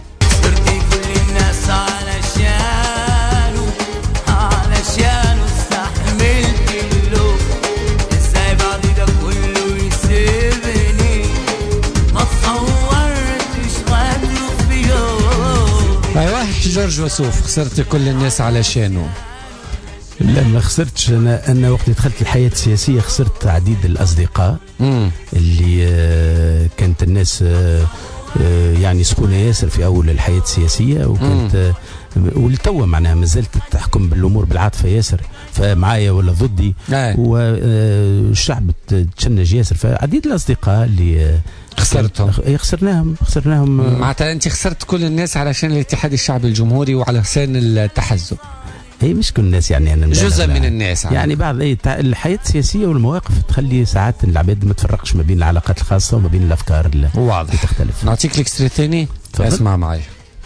ايوه جورج وسوف خسرت كل الناس علشانه. لا ما خسرتش انا. انا وقت دخلت الحياه السياسيه خسرت عديد الاصدقاء مم. اللي آه كانت الناس آه يعني سكونه ياسر في اول الحياه السياسيه وكانت آه ولتوا معناها ما زلت تحكم بالامور بالعاطفه ياسر فمعايا ولا ضدي والشعب تشنج ياسر. فعديد الاصدقاء اللي خسرتهم خسرناهم خسرناهم معناتها انت خسرت كل الناس علشان الاتحاد الشعبي الجمهوري وعلى حسين التحزب. اي مش كل الناس يعني انا جزء من الناس يعني, يعني بعض اي الحياه السياسيه والمواقف تخلي ساعات العباد ما تفرقش ما بين العلاقات الخاصه وما بين الافكار اللي واضح تختلف. نعطيك الاكستري الثاني اسمع معي.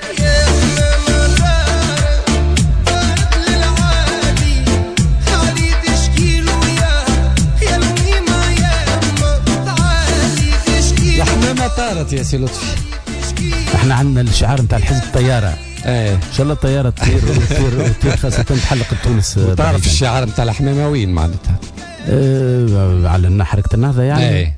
ما طارت يا سي لطفي. احنا عندنا الشعار نتاع الحزب الطياره. ايه ان شاء الله الطياره تطير وتطير وتطير خاصه تحلق تونس. تعرف الشعار نتاع الحماماويين معناتها اه على حركه النهضه يعني. ايه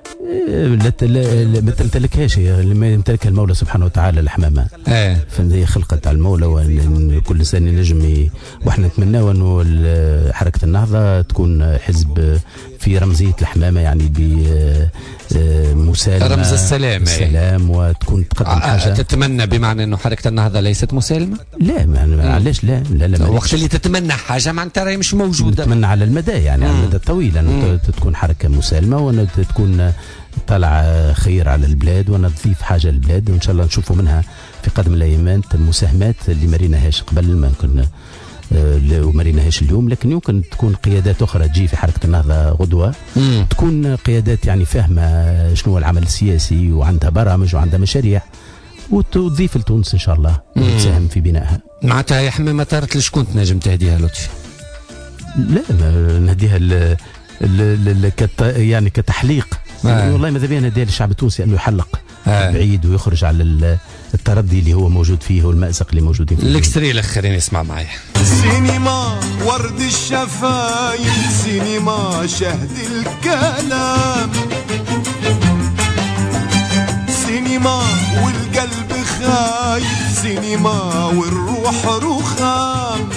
ما تمتلكهاش هي اللي ما يمتلكها المولى سبحانه وتعالى الحمامه. ايه فهي خلقت على المولى وان كل انسان ينجم. واحنا نتمناو انه حركه النهضه تكون حزب في رمزيه الحمامه يعني بمسالمه رمز السلام السلام وتكون تقدم حاجه. تتمنى بمعنى انه حركه النهضه ليست مسالمه؟ لا علاش لا لا لا وقت اللي تتمنى حاجه معناتها راهي مش موجوده. تتمنى على المدى يعني على المدى الطويل انه تكون حركه مسالمه وان تكون طلع خير على البلاد وانا تضيف حاجه للبلاد وان شاء الله نشوفوا منها في قادم الايامات المساهمات اللي ما ريناهاش قبل ما كنا وما ريناهاش اليوم. لكن يمكن تكون قيادات اخرى تجي في حركه النهضه غدوه مم. تكون قيادات يعني فاهمه شنو هو العمل السياسي وعندها برامج وعندها مشاريع وتضيف لتونس ان شاء الله وتساهم في بنائها. معناتها يا حمامه طارت لشكون تنجم تهديها لطفي؟ لا نهديها ل... ل... ل... كت... يعني كتحليق. آه. والله ماذا بينا ندير للشعب التونسي انه يحلق آه. بعيد ويخرج على التردي اللي هو موجود فيه والمأزق اللي موجودين فيه. الاكستري الاخرين اسمع معي. سينما ورد الشفايف سينما شهد الكلام سينما والقلب خايف سينما والروح رخام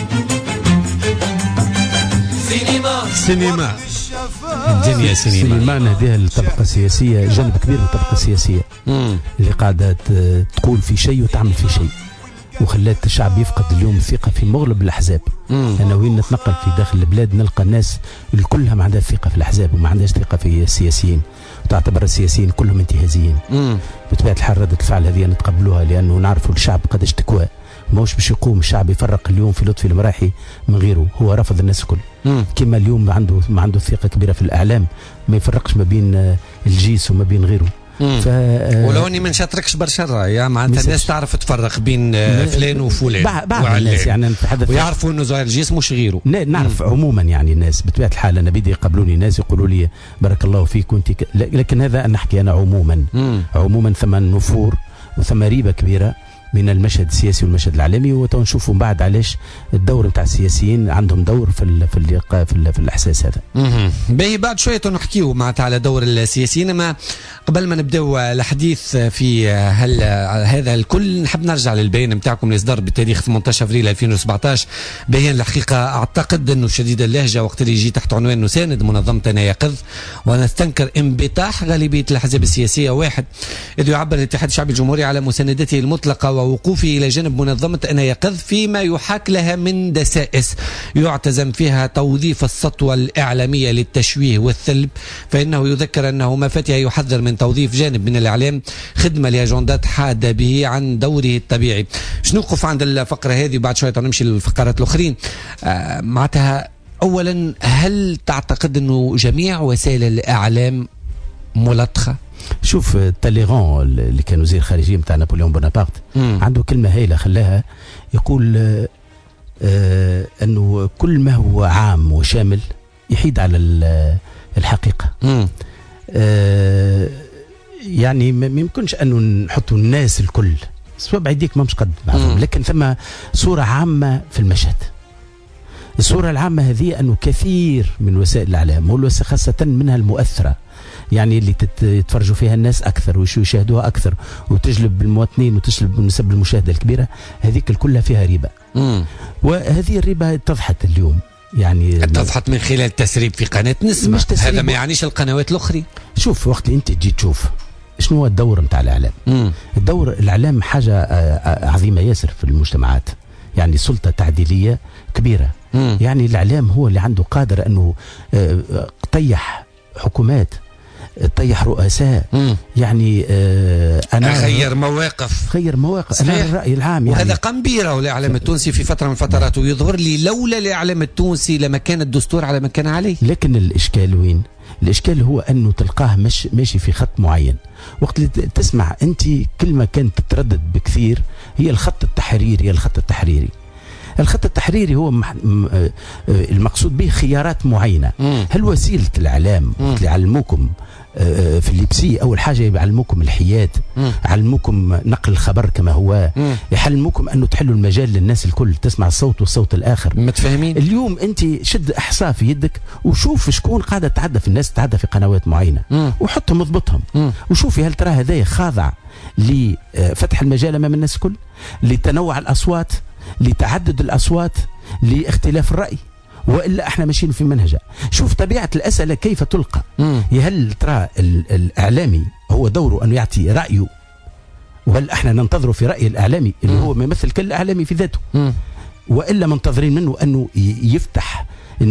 سينما سينما الدنيا سينما. سينما نهديها للطبقة السياسية جانب كبير من الطبقة السياسية مم. اللي قاعدة تقول في شيء وتعمل في شيء وخلات الشعب يفقد اليوم الثقة في مغلب الأحزاب. أنا وين نتنقل في داخل البلاد نلقى الناس كلها ما عندها ثقة في الأحزاب وما عندهاش ثقة في السياسيين وتعتبر السياسيين كلهم انتهازيين. بطبيعة الحال ردة الفعل هذه نتقبلوها لأنه نعرفوا الشعب قداش تكوى ماهوش باش يقوم الشعب يفرق اليوم في لطفي المراحي من غيره. هو رفض الناس الكل كما اليوم ما عنده ما عنده ثقة كبيرة في الإعلام ما يفرقش ما بين الجيس وما بين غيره. ف... ولو اني ما نشاطركش برشا الراي معناتها الناس تعرف تفرق بين فلان وفلان بعض الناس يعني نتحدث ويعرفوا انه زهير الجيس مش غيره. نعرف مم. عموما يعني الناس بطبيعه الحال انا بدي يقبلوني ناس يقولوا لي بارك الله فيك وانت ك... لكن هذا انا نحكي انا عموما مم. عموما ثم نفور وثم ريبه كبيره من المشهد السياسي والمشهد العالمي وتنشوفوا بعد علاش الدور نتاع السياسيين عندهم دور في ال في ال في, ال في الاحساس هذا. اها باهي بعد شويه نحكيو معناتها على دور السياسيين. ما قبل ما نبداو الحديث في هل هذا الكل نحب نرجع للبيان نتاعكم اللي صدر بتاريخ ثمانية عشر ابريل ألفين وسبعطاش. بيان الحقيقه اعتقد انه شديد اللهجه وقت اللي يجي تحت عنوان نساند منظمه انا يقظ ونستنكر انبطاح غالبيه الاحزاب السياسيه. واحد اذ يعبر الاتحاد الشعبي الجمهوري على مساندته المطلقه ووقوفه إلى جانب منظمة أنا يقظ فيما يحاك لها من دسائس يعتزم فيها توظيف السطوة الإعلامية للتشويه والثلب. فإنه يذكر أنه ما فتح يحذر من توظيف جانب من الإعلام خدمة لأجندات حادة به عن دوره الطبيعي. شنو نوقف عند الفقرة هذه وبعد شوية نمشي للفقرات الأخرين. آه معناتها أولا هل تعتقد أنه جميع وسائل الإعلام ملطخة؟ شوف تاليران اللي كان وزير خارجية نتاع نابليون بونابرت عنده كلمة هايلة خلاها يقول آه آه أنه كل ما هو عام وشامل يحيد على الحقيقة. آه يعني ما يمكنش أنه نحطوا الناس الكل سواء بعيديك ما مش قد بعضهم، لكن ثم صورة عامة في المشهد. الصورة العامة هذه أنه كثير من وسائل الإعلام والوسائل خاصة منها المؤثرة يعني اللي يتفرجوا فيها الناس أكثر ويشاهدوها أكثر وتجلب المواطنين وتجلب نسب المشاهدة الكبيرة، هذيك كلها فيها ريبة. مم. وهذه الريبة اتضحت اليوم، يعني اتضحت من خلال تسريب في قناة نسمة. هذا ما يعنيش القنوات الأخرى. شوف وقت اللي أنت تجي تشوف شنو هو الدور متاع الإعلام. مم. الدور الإعلام حاجة عظيمة ياسر في المجتمعات، يعني سلطة تعديلية كبيرة. مم. يعني الإعلام هو اللي عنده قادر أنه طيح حكومات، طيح رؤساء. مم. يعني آه أنا خير مواقف خير مواقف أنا الرأي العام يعني. وهذا قام به الإعلام التونسي في فترة من الفترات، ويظهر لي لولا الإعلام التونسي لما كان الدستور على ما كان عليه. لكن الإشكال وين؟ الإشكال هو أنه تلقاه مش ماشي في خط معين. وقت اللي تسمع أنت كلمة كانت تتردد بكثير هي الخط التحريري. الخط التحريري الخط التحريري هو المقصود به خيارات معينة. مم. هل وسيلة الإعلام اللي يعلموكم في الليبسي أول حاجة يعلموكم الحياد، مم. يعلموكم نقل الخبر كما هو، مم. يعلموكم أنه تحلوا المجال للناس الكل تسمع الصوت والصوت الآخر. متفاهمين؟ اليوم أنت شد إحصاء في يدك وشوف شكون قاعدة تعدى في الناس، تعدى في قنوات معينة، مم. وحطهم اضبطهم، مم. وشوفي هل ترى هذا خاضع لفتح المجال أمام الناس الكل، لتنوع الأصوات، لتعدد الأصوات، لاختلاف الرأي، وإلا احنا ماشيين في منهجه. شوف طبيعة الأسئلة كيف تلقى. هل ترى الإعلامي هو دوره أنه يعطي رأيه، وهل احنا ننتظره في رأي الإعلامي اللي هو ممثل كل إعلامي في ذاته، وإلا منتظرين منه أنه يفتح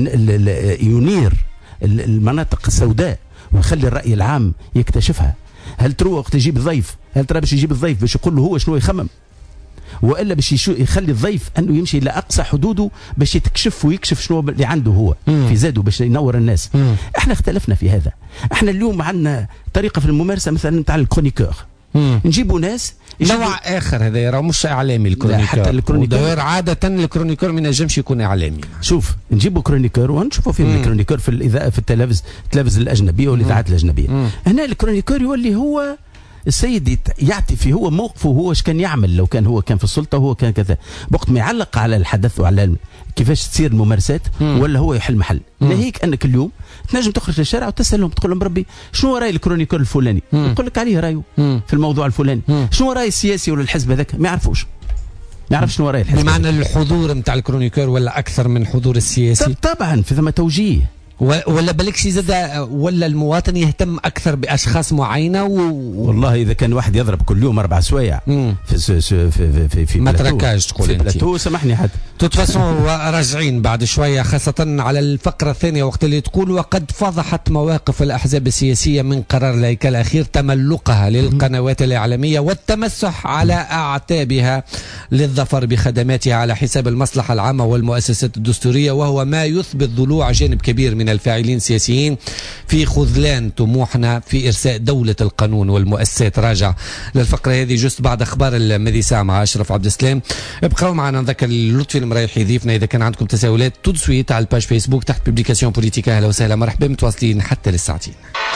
ينير المناطق السوداء ويخلي الرأي العام يكتشفها؟ هل ترى وقت يجيب الضيف، هل ترى باش يجيب الضيف باش يقول له هو شنو يخمم، والا باش يخلي الضيف انه يمشي الى اقصى حدوده باش يتكشف ويكشف شنو اللي عنده هو مم. في زاده باش ينور الناس. مم. احنا اختلفنا في هذا. احنا اليوم عندنا طريقه في الممارسه مثلا نتاع الكرونيكور، نجيبوا ناس نوع اخر. هذا راه مش اعلامي الكرونيكور، حتى الكرونيكور عاده الكرونيكور ما ينجمش يكون اعلامي. شوف نجيبوا كرونيكور ونشوفوا فيه الكرونيكور في الاذاعه في التلفز التلفز الاجنبيه والاذاعات الاجنبيه. مم. هنا الكرونيكور يولي هو السيد يعطي في هو موقفه، هو ايش كان يعمل لو كان هو كان في السلطه وهو كان كذا، وقت ما يعلق على الحدث وعلى كيفاش تصير الممارسات، ولا هو يحل محل. ناهيك انك اليوم تنجم تخرج للشارع وتسالهم تقول لهم بربي شنو راي الكرونيكور الفلاني، يقول لك عليه رايه في الموضوع الفلاني. مم. شنو راي السياسي ولا الحزب هذاك ما يعرفوش، ما يعرفش شنو راي الحزب. بمعنى الحضور نتاع الكرونيكور ولا اكثر من حضور السياسي؟ طبعا في ثم توجيه، ولا بالكش زاد، ولا المواطن يهتم اكثر باشخاص معينه و... والله اذا كان واحد يضرب كل يوم اربع سوايع في في في في, في ما تركاش تقول في بلاتو، سامحني حد تتفصل راجعين بعد شويه، خاصه على الفقره الثانيه وقت اللي تقول وقد فضحت مواقف الاحزاب السياسيه من قرار الهيكل الاخير تملقها للقنوات الاعلاميه والتمسح على اعتابها للظفر بخدماتها على حساب المصلحه العامه والمؤسسات الدستوريه، وهو ما يثبت ضلوع جانب كبير من الفاعلين السياسيين في خذلان طموحنا في إرساء دولة القانون والمؤسسات. راجع للفقرة هذه جست بعد أخبار المذي ساعة مع أشرف عبد السلام. ابقوا معنا. نذكر لطفي المريحي ضيفنا، إذا كان عندكم تساؤلات تدسويت على الباج فيسبوك تحت بيبليكاسيون بوليتيكا. أهلا وسهلا، مرحبا، متواصلين حتى للساعتين.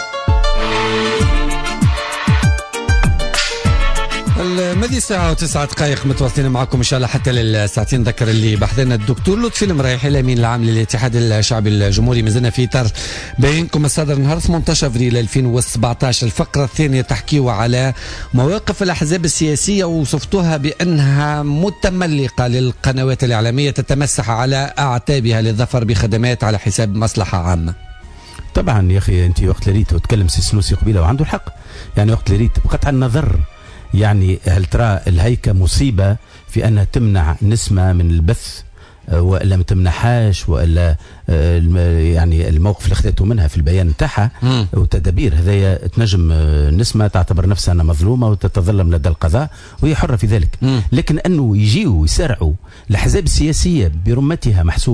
المذي ساعة وتسعة دقائق، متواصلين معكم إن شاء الله حتى للساعتين. ذكر اللي بحثنا الدكتور لطفي المريحي الأمين العام للاتحاد الشعبي الجمهوري. مازلنا في إطار بينكم الصادر نهار ثمانية عشر أبريل ألفين وسبعة عشر. الفقرة الثانية تحكيوا على مواقف الأحزاب السياسية، وصفتوها بأنها متملقة للقنوات الإعلامية تتمسح على أعتابها للظفر بخدمات على حساب مصلحة عامة. طبعا يا أخي أنت وقت لريت وتكلم سيسلوسي قبيلة وعنده الحق، يعني وقت لريت بقطع النظر، يعني هل ترى الهيكة مصيبة في أنها تمنع نسمة من البث وإلا ما تمنحهاش، وإلا يعني الموقف اللي اخذته منها في البيان نتاعها وتدابير هذايا تنجم نسمة تعتبر نفسها أنها مظلومة وتتظلم لدى القضاء وهي حرة في ذلك. مم. لكن أنه يجيوا ويسارعوا الأحزاب السياسية برمتها محسوب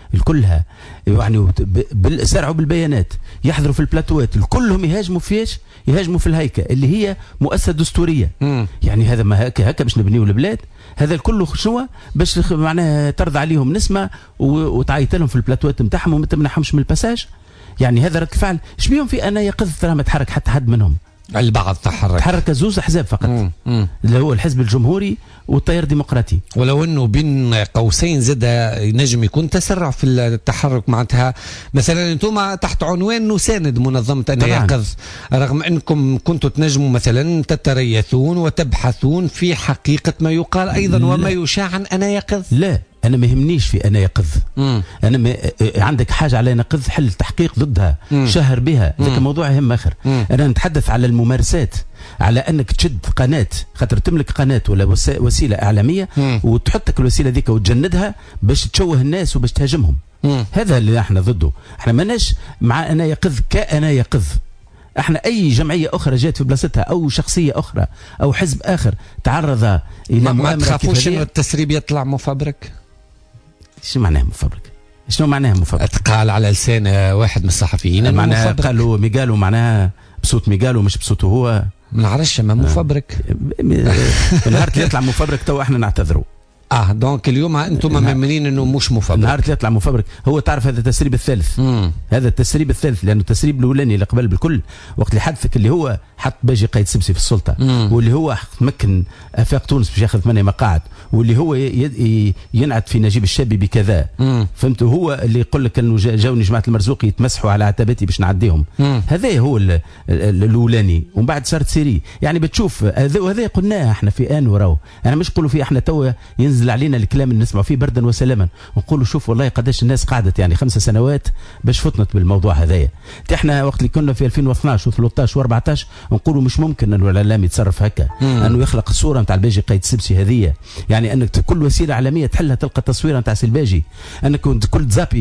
الكلها يعني سرعوا بالبيانات، يحضروا في البلاتوات، كلهم يهاجموا فيش يهاجموا في الهيكل اللي هي مؤسسه دستوريه. مم. يعني هذا ما هكا هكا باش نبنيوا البلاد، هذا الكل شنو باش معناها ترضى عليهم نسمه وتعيط لهم في البلاتوات نتاعهم وما تمنحهمش من الباساج. يعني هذا رد فعل ايش بيهم في انا يقظ ترى ما تحرك حتى حد منهم. البعض تحرك تحرك زوز احزاب فقط، مم. مم. اللي هو الحزب الجمهوري والتيار الديمقراطي، ولو انه بين قوسين زاد ينجم يكون تسرع في التحرك. معناتها مثلا انتم تحت عنوان نساند منظمه انا يقظ، رغم انكم كنتوا تنجموا مثلا تتريثون وتبحثون في حقيقه ما يقال ايضا لا. وما يشاع عن انا يقظ. لا انا ما يهمنيش في انا يقظ. مم. انا ما عندك حاجه على نقظ حل تحقيق ضدها، مم. شهر بها، ذاك موضوع يهم اخر. مم. انا نتحدث على الممارسات، على انك تشد قناه خاطر تملك قناه ولا وسيله اعلاميه، مم. وتحطك الوسيله ذيك وتجندها باش تشوه الناس وباش تهاجمهم. مم. هذا اللي احنا ضده. احنا ماناش مع انا يقظ كانا يقظ. احنا اي جمعيه اخرى جات في بلاصتها او شخصيه اخرى او حزب اخر تعرض الى ما, ما تخافوش انه التسريب يطلع مفبرك. شو معناه مفبرك؟ شنو معناها مفبرك؟ قال على لسان واحد من الصحفيين معناها قالوا ميقالو معناها بصوت ميقالو مش بصوته هو. ما نعرفش ما مفبرك. نهار اللي يطلع مفبرك تو احنا نعتذروا. اه دونك اليوم انتم مؤمنين انه مش مفبرك. نهار اللي يطلع مفبرك هو تعرف هذا التسريب الثالث. مم. هذا التسريب الثالث لانه التسريب الاولاني اللي قبل بالكل وقت اللي حدثك اللي هو حط باجي قايد سبسي في السلطه. مم. واللي هو مكن افاق تونس باش ياخذ ثمانيه مقاعد واللي هو ينعت في نجيب الشابي بكذا. فهمت هو اللي يقول لك انه جاوني جماعه المرزوقي يتمسحوا على عتباتي باش نعديهم. هذا هو الاولاني ومن بعد صارت سيري. يعني بتشوف هذا قلناه احنا في ان وراو. انا مش نقولوا فيه احنا تو ينزل علينا الكلام اللي نسمعوا فيه بردا وسلاما ونقولوا شوف والله قداش الناس قعدت يعني خمسة سنوات باش فتنت بالموضوع هذايا. احنا وقت اللي كنا في ألفين واثناش وثلاثطاش وأربعطاش نقولوا مش ممكن انه الاعلام يتصرف هكا، انه يخلق الصوره نتاع الباجي قايد سبسي هذه. يعني انك كل وسيله اعلاميه تحلها تلقى تصويره نتاع سلباجي، انك كل زابي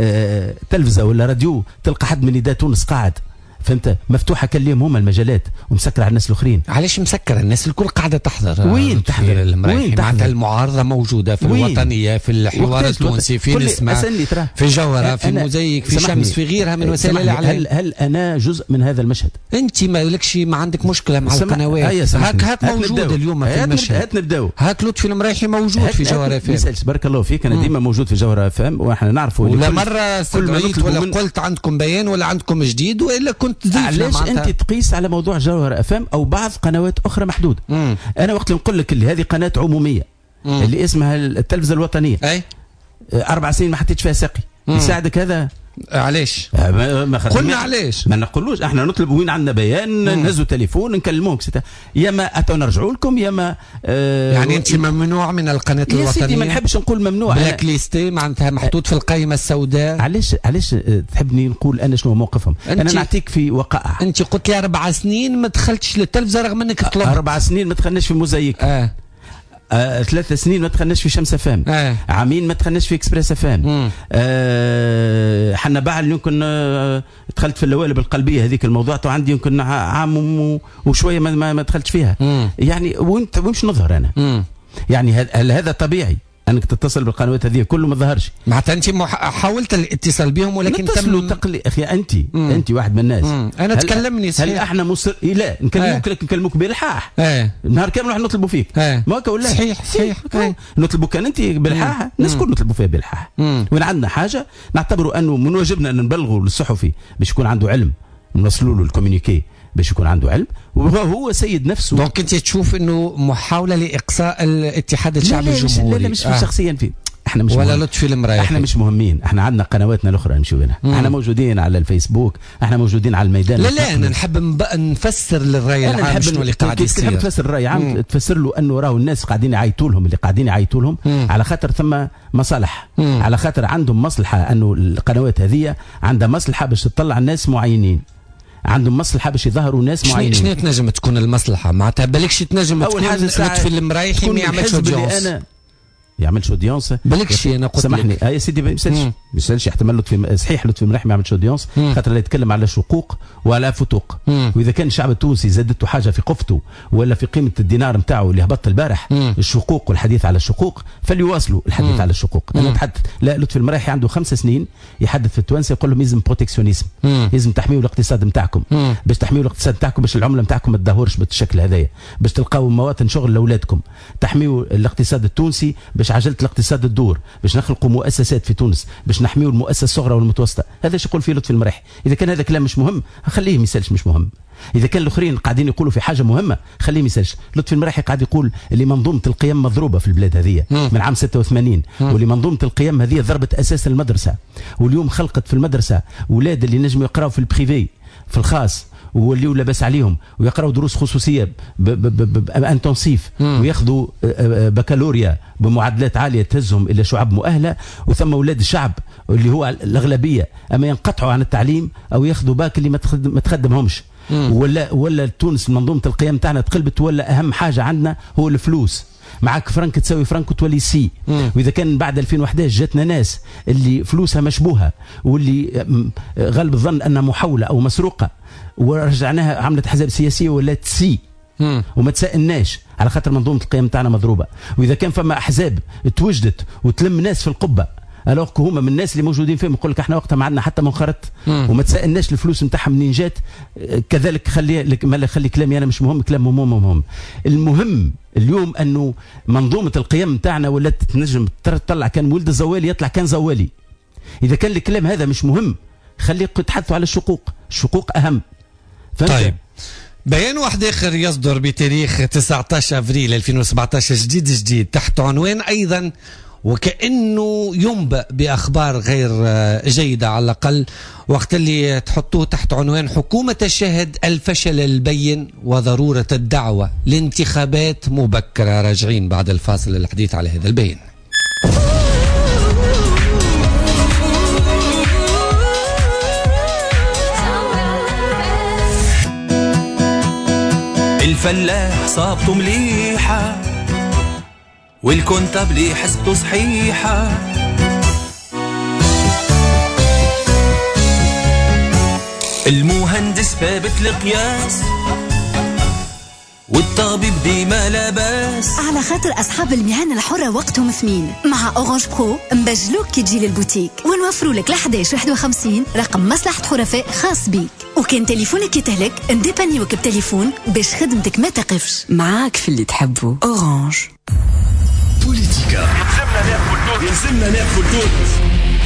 آه تلفزه ولا راديو تلقى حد من نداء تونس قاعد. فهمت مفتوحه كلهم هما المجالات ومسكره على الناس الاخرين. علاش مسكره؟ الناس الكل قاعده تحضر. وين تحضر؟ وين تحضر؟ المعارضه موجوده في وين؟ الوطنيه في الحوار التونسي في نسمه في جوهره في موزيك في شمس في غيرها من وسائل الاعلام. هل, هل انا جزء من هذا المشهد؟ انت ما لكش ما عندك مشكله مع القنوات. هاك هاك موجود اليوم في المشهد. هات نبداو. هاك لطفي المريحي موجود في جوهره اف ام. بارك الله فيك. انا ديما موجود في جوهره اف ام واحنا نعرفوا. ولا مره استدعيت ولا قلت عندكم بيان ولا عندكم جديد والا كنت ضيف. انت تقيس على موضوع جوهر اف ام او بعض قنوات اخرى محدود. مم. انا وقت نقول لك اللي هذه قناه عموميه مم. اللي اسمها التلفزه الوطنيه اي اربع سنين ما حطيتش فيها ساقي يساعدك هذا؟ علاش؟ ما ما قلنا علاش؟ ما نقولوش احنا نطلب وين عندنا بيان نهزوا تليفون نكلموك يا ما اتوا نرجعوا لكم يا ما آه يعني انت ممنوع من القناه الوطنيه؟ يا سيدي ما نحبش نقول ممنوع. بلاك ليستي معناتها محطوط في القائمه السوداء. علاش علاش تحبني نقول انا شنو موقفهم؟ انا نعطيك في وقائع. انت قلت لي اربع سنين ما دخلتش للتلفزه رغم انك طلبت. اربع سنين ما دخلناش في موزايك. اه آه، ثلاث سنين ما تخناش في شمس فام. آه. عامين ما تخناش في اكسبريس فام. آه حنا بعد يمكن آه دخلت في اللوالب القلبيه هذيك الموضوع تو عندي يمكن عام وشويه ما, ما, ما دخلتش فيها. مم. يعني وانت ومش نظهر انا. مم. يعني هل هذا طبيعي انك تتصل بالقنوات هذه كله ما ظهرش؟ معناتها انت حاولت الاتصال بهم ولكن تم تقلي اخي. انت مم. انت واحد من الناس. مم. انا تكلمني هل, هل احنا مصر لا نكلموك لكن نكلموك بالحاح. اه نهار كامل راح نطلبوا فيك. اه ما ولا صحيح صحيح نطلبوا كان انت بالحاح الناس كل نطلبوا فيها بالحاح. وين عندنا حاجه نعتبروا انه من واجبنا ان نبلغوا للصحفي باش يكون عنده علم نوصلوا له الكوميونيكي باش يكون عنده علم وهو سيد نفسه. دونك انت تشوف انه محاوله لاقصاء الاتحاد الشعبي الجمهوري؟ لا لا مش آه. شخصيا فيه احنا مش ولا لطفي المرايحي. احنا مش مهمين. احنا عندنا قنواتنا الاخرى نمشيو لها. احنا موجودين على الفيسبوك. احنا موجودين على الميدان. لا لا انا نحب نفسر للراي العام شنو اللي قاعد يصير. نحب تفسر الراي العام تفسر له انه راهو الناس قاعدين يعيطوا لهم اللي قاعدين يعيطوا لهم على خاطر ثم مصالح. مم. على خاطر عندهم مصلحه انه القنوات هذه عندها مصلحه باش تطلع الناس معينين. عندهم مصلحه باش يظهروا ناس معينين. شنو تنجم تكون المصلحه؟ معناتها بالكش تنجم تكون لطفي المرايحي ما يعملش اودينس. يعملش اودينس بالكش انا قلت سامحني اه يا سيدي ما يسالش ما يسالش احتمال لطفي صحيح لطفي مليح ما يعملش اودينس خاطر لا يتكلم على شقوق وعلى فتوق. واذا كان الشعب التونسي زادته حاجه في قفته ولا في قيمه الدينار نتاعو اللي هبط البارح الشقوق والحديث على الشقوق فليواصلوا الحديث مم. على الشقوق. انا نتحدث لا لطفي المرايحي عنده خمس سنين يحدث في التوانسه يقول لهم يلزم بروتكسيونيزم لازم تحميوا الاقتصاد نتاعكم باش تحميوا الاقتصاد نتاعكم باش العمله نتاعكم ما تدهورش بالشكل هذايا باش تلقاو مواطن شغل لاولادكم تحميوا الاقتصاد التونسي باش عجله الاقتصاد الدور باش نخلقوا مؤسسات في تونس باش نحميوا المؤسسه الصغرى والمتوسطه. هذا ايش يقول فيه لطفي المرايحي. اذا كان هذا كلام مش مهم خليه ما يسالش مش مهم. اذا كان الاخرين قاعدين يقولوا في حاجه مهمه خليه ما يسالش. لطفي المرايحي قاعد يقول اللي منظومه القيم مضروبه في البلاد هذه من عام ستة وثمانين واللي منظومه القيم هذه ضربت اساس المدرسه واليوم خلقت في المدرسه اولاد اللي نجموا يقراوا في البريفي في الخاص واللي لاباس عليهم ويقراوا دروس خصوصيه بانتنسيف وياخذوا بكالوريا بمعدلات عاليه تهزهم الى شعب مؤهله وثم اولاد الشعب اللي هو الاغلبيه اما ينقطعوا عن التعليم او ياخذوا باك اللي ما تخدمهمش. ولا ولا تونس منظومه القيم تاعنا تقلبت ولا اهم حاجه عندنا هو الفلوس. معك فرنك تساوي فرنك وتولي سي. واذا كان بعد ألفين وأحد عشر جاتنا ناس اللي فلوسها مشبوهه واللي غالب الظن انها محوله او مسروقه ورجعناها عملت حساب سياسيه ولات سي وما تسالناش على خاطر منظومه القيم تاعنا مضروبه. واذا كان فما احزاب توجدت وتلم ناس في القبه الوغ هما من الناس اللي موجودين فيهم يقول لك احنا وقتها ما عندنا حتى منخرط وما تسالناش الفلوس نتاعها منين جات. كذلك خلي ما خلي كلامي انا مش مهم كلام مهم مهم. المهم اليوم انه منظومه القيم نتاعنا ولات تنجم تطلع كان ولد الزوالي يطلع كان زوالي. اذا كان الكلام هذا مش مهم خليه يتحدثوا على الشقوق. الشقوق اهم. طيب بيان واحد اخر يصدر بتاريخ تسعة عشر افريل ألفين وسبعة عشر جديد جديد تحت عنوان ايضا وكأنه ينبأ بأخبار غير جيدة على الأقل وقت اللي تحطوه تحت عنوان حكومة تشهد الفشل البين وضرورة الدعوة لانتخابات مبكرة. راجعين بعد الفاصل الحديث على هذا البيان. الفلاح صابته مليحة والكونتابلي حسبته صحيحة المهندس ثابت القياس والطبيب ديما لاباس على خاطر أصحاب المهن الحرة وقتهم ثمين. مع أورانج برو مبجلوك كي تجي للبوتيك ونوفروا لك ل إحدى عشر واحد وخمسين رقم مصلحة حرفاء خاص بيك. وكان تليفونك يتهلك نديبانيوك بتليفون باش خدمتك ما تقفش. معاك في اللي تحبه أورانج. بوليتيكا يلزمنا ناكل تونس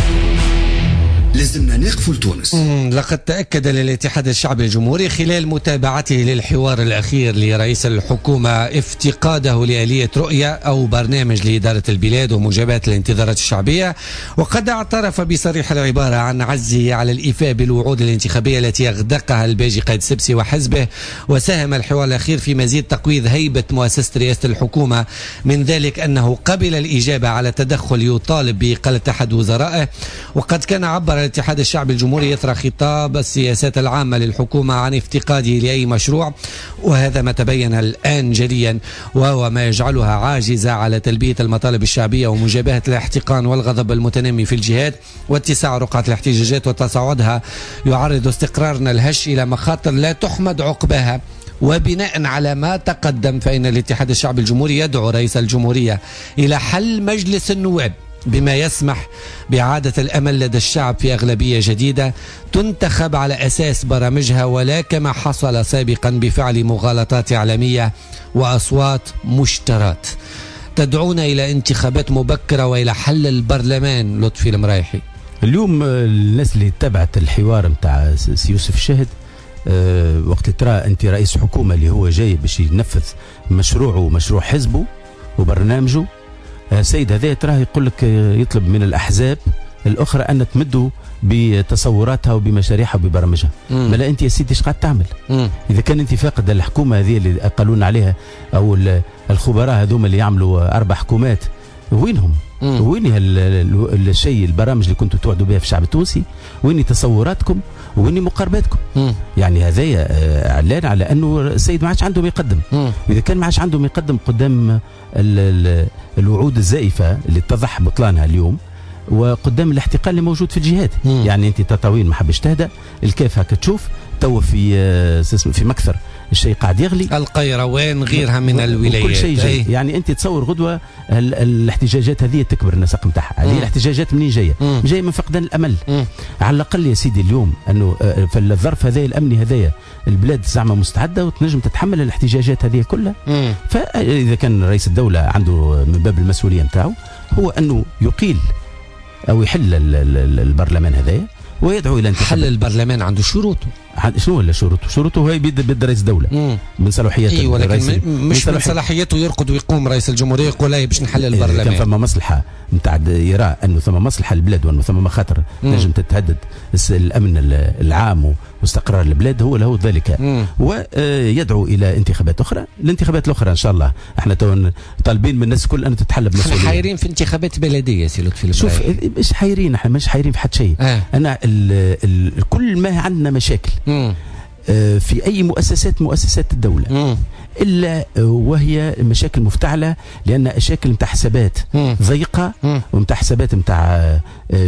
لازمنا نقفل تونس. لقد تأكد الاتحاد الشعبي الجمهوري خلال متابعته للحوار الأخير لرئيس الحكومة افتقاده لآلية رؤية أو برنامج لإدارة البلاد ومجابهة الانتظارات الشعبية. وقد اعترف بصريح العبارة عن عجزه على الإيفاء بالوعود الانتخابية التي أغدقها الباجي قايد سبسي وحزبه. وساهم الحوار الأخير في مزيد تقويض هيبة مؤسسة رئاسة الحكومة من ذلك أنه قبل الإجابة على تدخل يطالب بإقالة أحد وزرائه. وقد كان عبر الاتحاد الشعبي الجمهوري يطرح خطاب السياسات العامة للحكومة عن افتقاده لأي مشروع وهذا ما تبين الآن جليا وهو ما يجعلها عاجزة على تلبية المطالب الشعبية ومجابهة الاحتقان والغضب المتنامي في الجهات واتساع رقعة الاحتجاجات وتصاعدها يعرض استقرارنا الهش إلى مخاطر لا تحمد عقباها. وبناء على ما تقدم فإن الاتحاد الشعبي الجمهوري يدعو رئيس الجمهورية إلى حل مجلس النواب بما يسمح بإعادة الأمل لدى الشعب في أغلبية جديدة تنتخب على أساس برامجها ولا كما حصل سابقا بفعل مغالطات إعلامية وأصوات مشترات. تدعون إلى انتخابات مبكرة وإلى حل البرلمان. لطفي المرايحي اليوم الناس اللي تبعت الحوار متاع سي يوسف الشاهد أه وقت ترى أنت رئيس حكومة اللي هو جاي باش ينفذ مشروعه ومشروع حزبه وبرنامجه سيد هذا تراه يقول لك يطلب من الأحزاب الأخرى أن تمدوا بتصوراتها وبمشاريعها وببرامجها. ما لا أنت يا سيدي ايش قاعد تعمل؟ مم. إذا كان أنت فاقد الحكومة هذه اللي قالون عليها أو الخبراء هذوما اللي يعملوا أربع حكومات وينهم؟ وين الشيء البرامج اللي كنتوا توعدوا بها في الشعب التونسي؟ وين تصوراتكم؟ وين مقارباتكم؟ مم. يعني هذايا اعلان على انه السيد ما عادش عنده ما يقدم. اذا كان ما عادش عنده ما يقدم قدام ال ال الوعود الزائفه اللي اتضح بطلانها اليوم وقدام الاحتقان اللي موجود في الجهات. مم. يعني انت تطاوين ما حبش تهدى، الكاف هكا تشوف توا في في مكثر الشيء قاعد يغلي، القيروان غيرها من الولايات كل شيء جاي. يعني انت تصور غدوه الاحتجاجات هذه تكبر النسق نتاعها. هذه الاحتجاجات منين جايه؟ جايه من فقدان الامل. مم. على الاقل يا سيدي اليوم انه في الظرف هذا الامني هذايا البلاد زعما مستعده وتنجم تتحمل الاحتجاجات هذه كلها. مم. فاذا كان رئيس الدوله عنده من باب المسؤوليه نتاعو هو انه يقيل او يحل البرلمان هذايا ويدعو الى انتخابات. حل البرلمان عنده شروطه. شنو ولا شروطه؟ شروطه هي بيد رئيس الدوله. مم. من صلاحياته. اي ولكن مش من صلاحيته يرقد ويقوم رئيس الجمهوريه يقول هي باش نحل البرلمان. كان فما مصلحه نتاع يرى انه ثم مصلحه البلاد وانه ثم مخاطر نجم تتهدد الامن العام واستقرار البلاد هو له ذلك. مم. ويدعو الى انتخابات اخرى. الانتخابات الاخرى ان شاء الله احنا طالبين من الناس الكل ان تتحلى بمسؤوليه. احنا حايرين في انتخابات بلديه سي لطفي. شوف مش حايرين، احنا مش حايرين في حد شيء. آه. انا ال ال كل ما عندنا مشاكل مم. في أي مؤسسات مؤسسات الدولة مم. إلا وهي مشاكل مفتعلة لأن مشاكل متاع حسابات ضيقة ومتاع حسابات متاع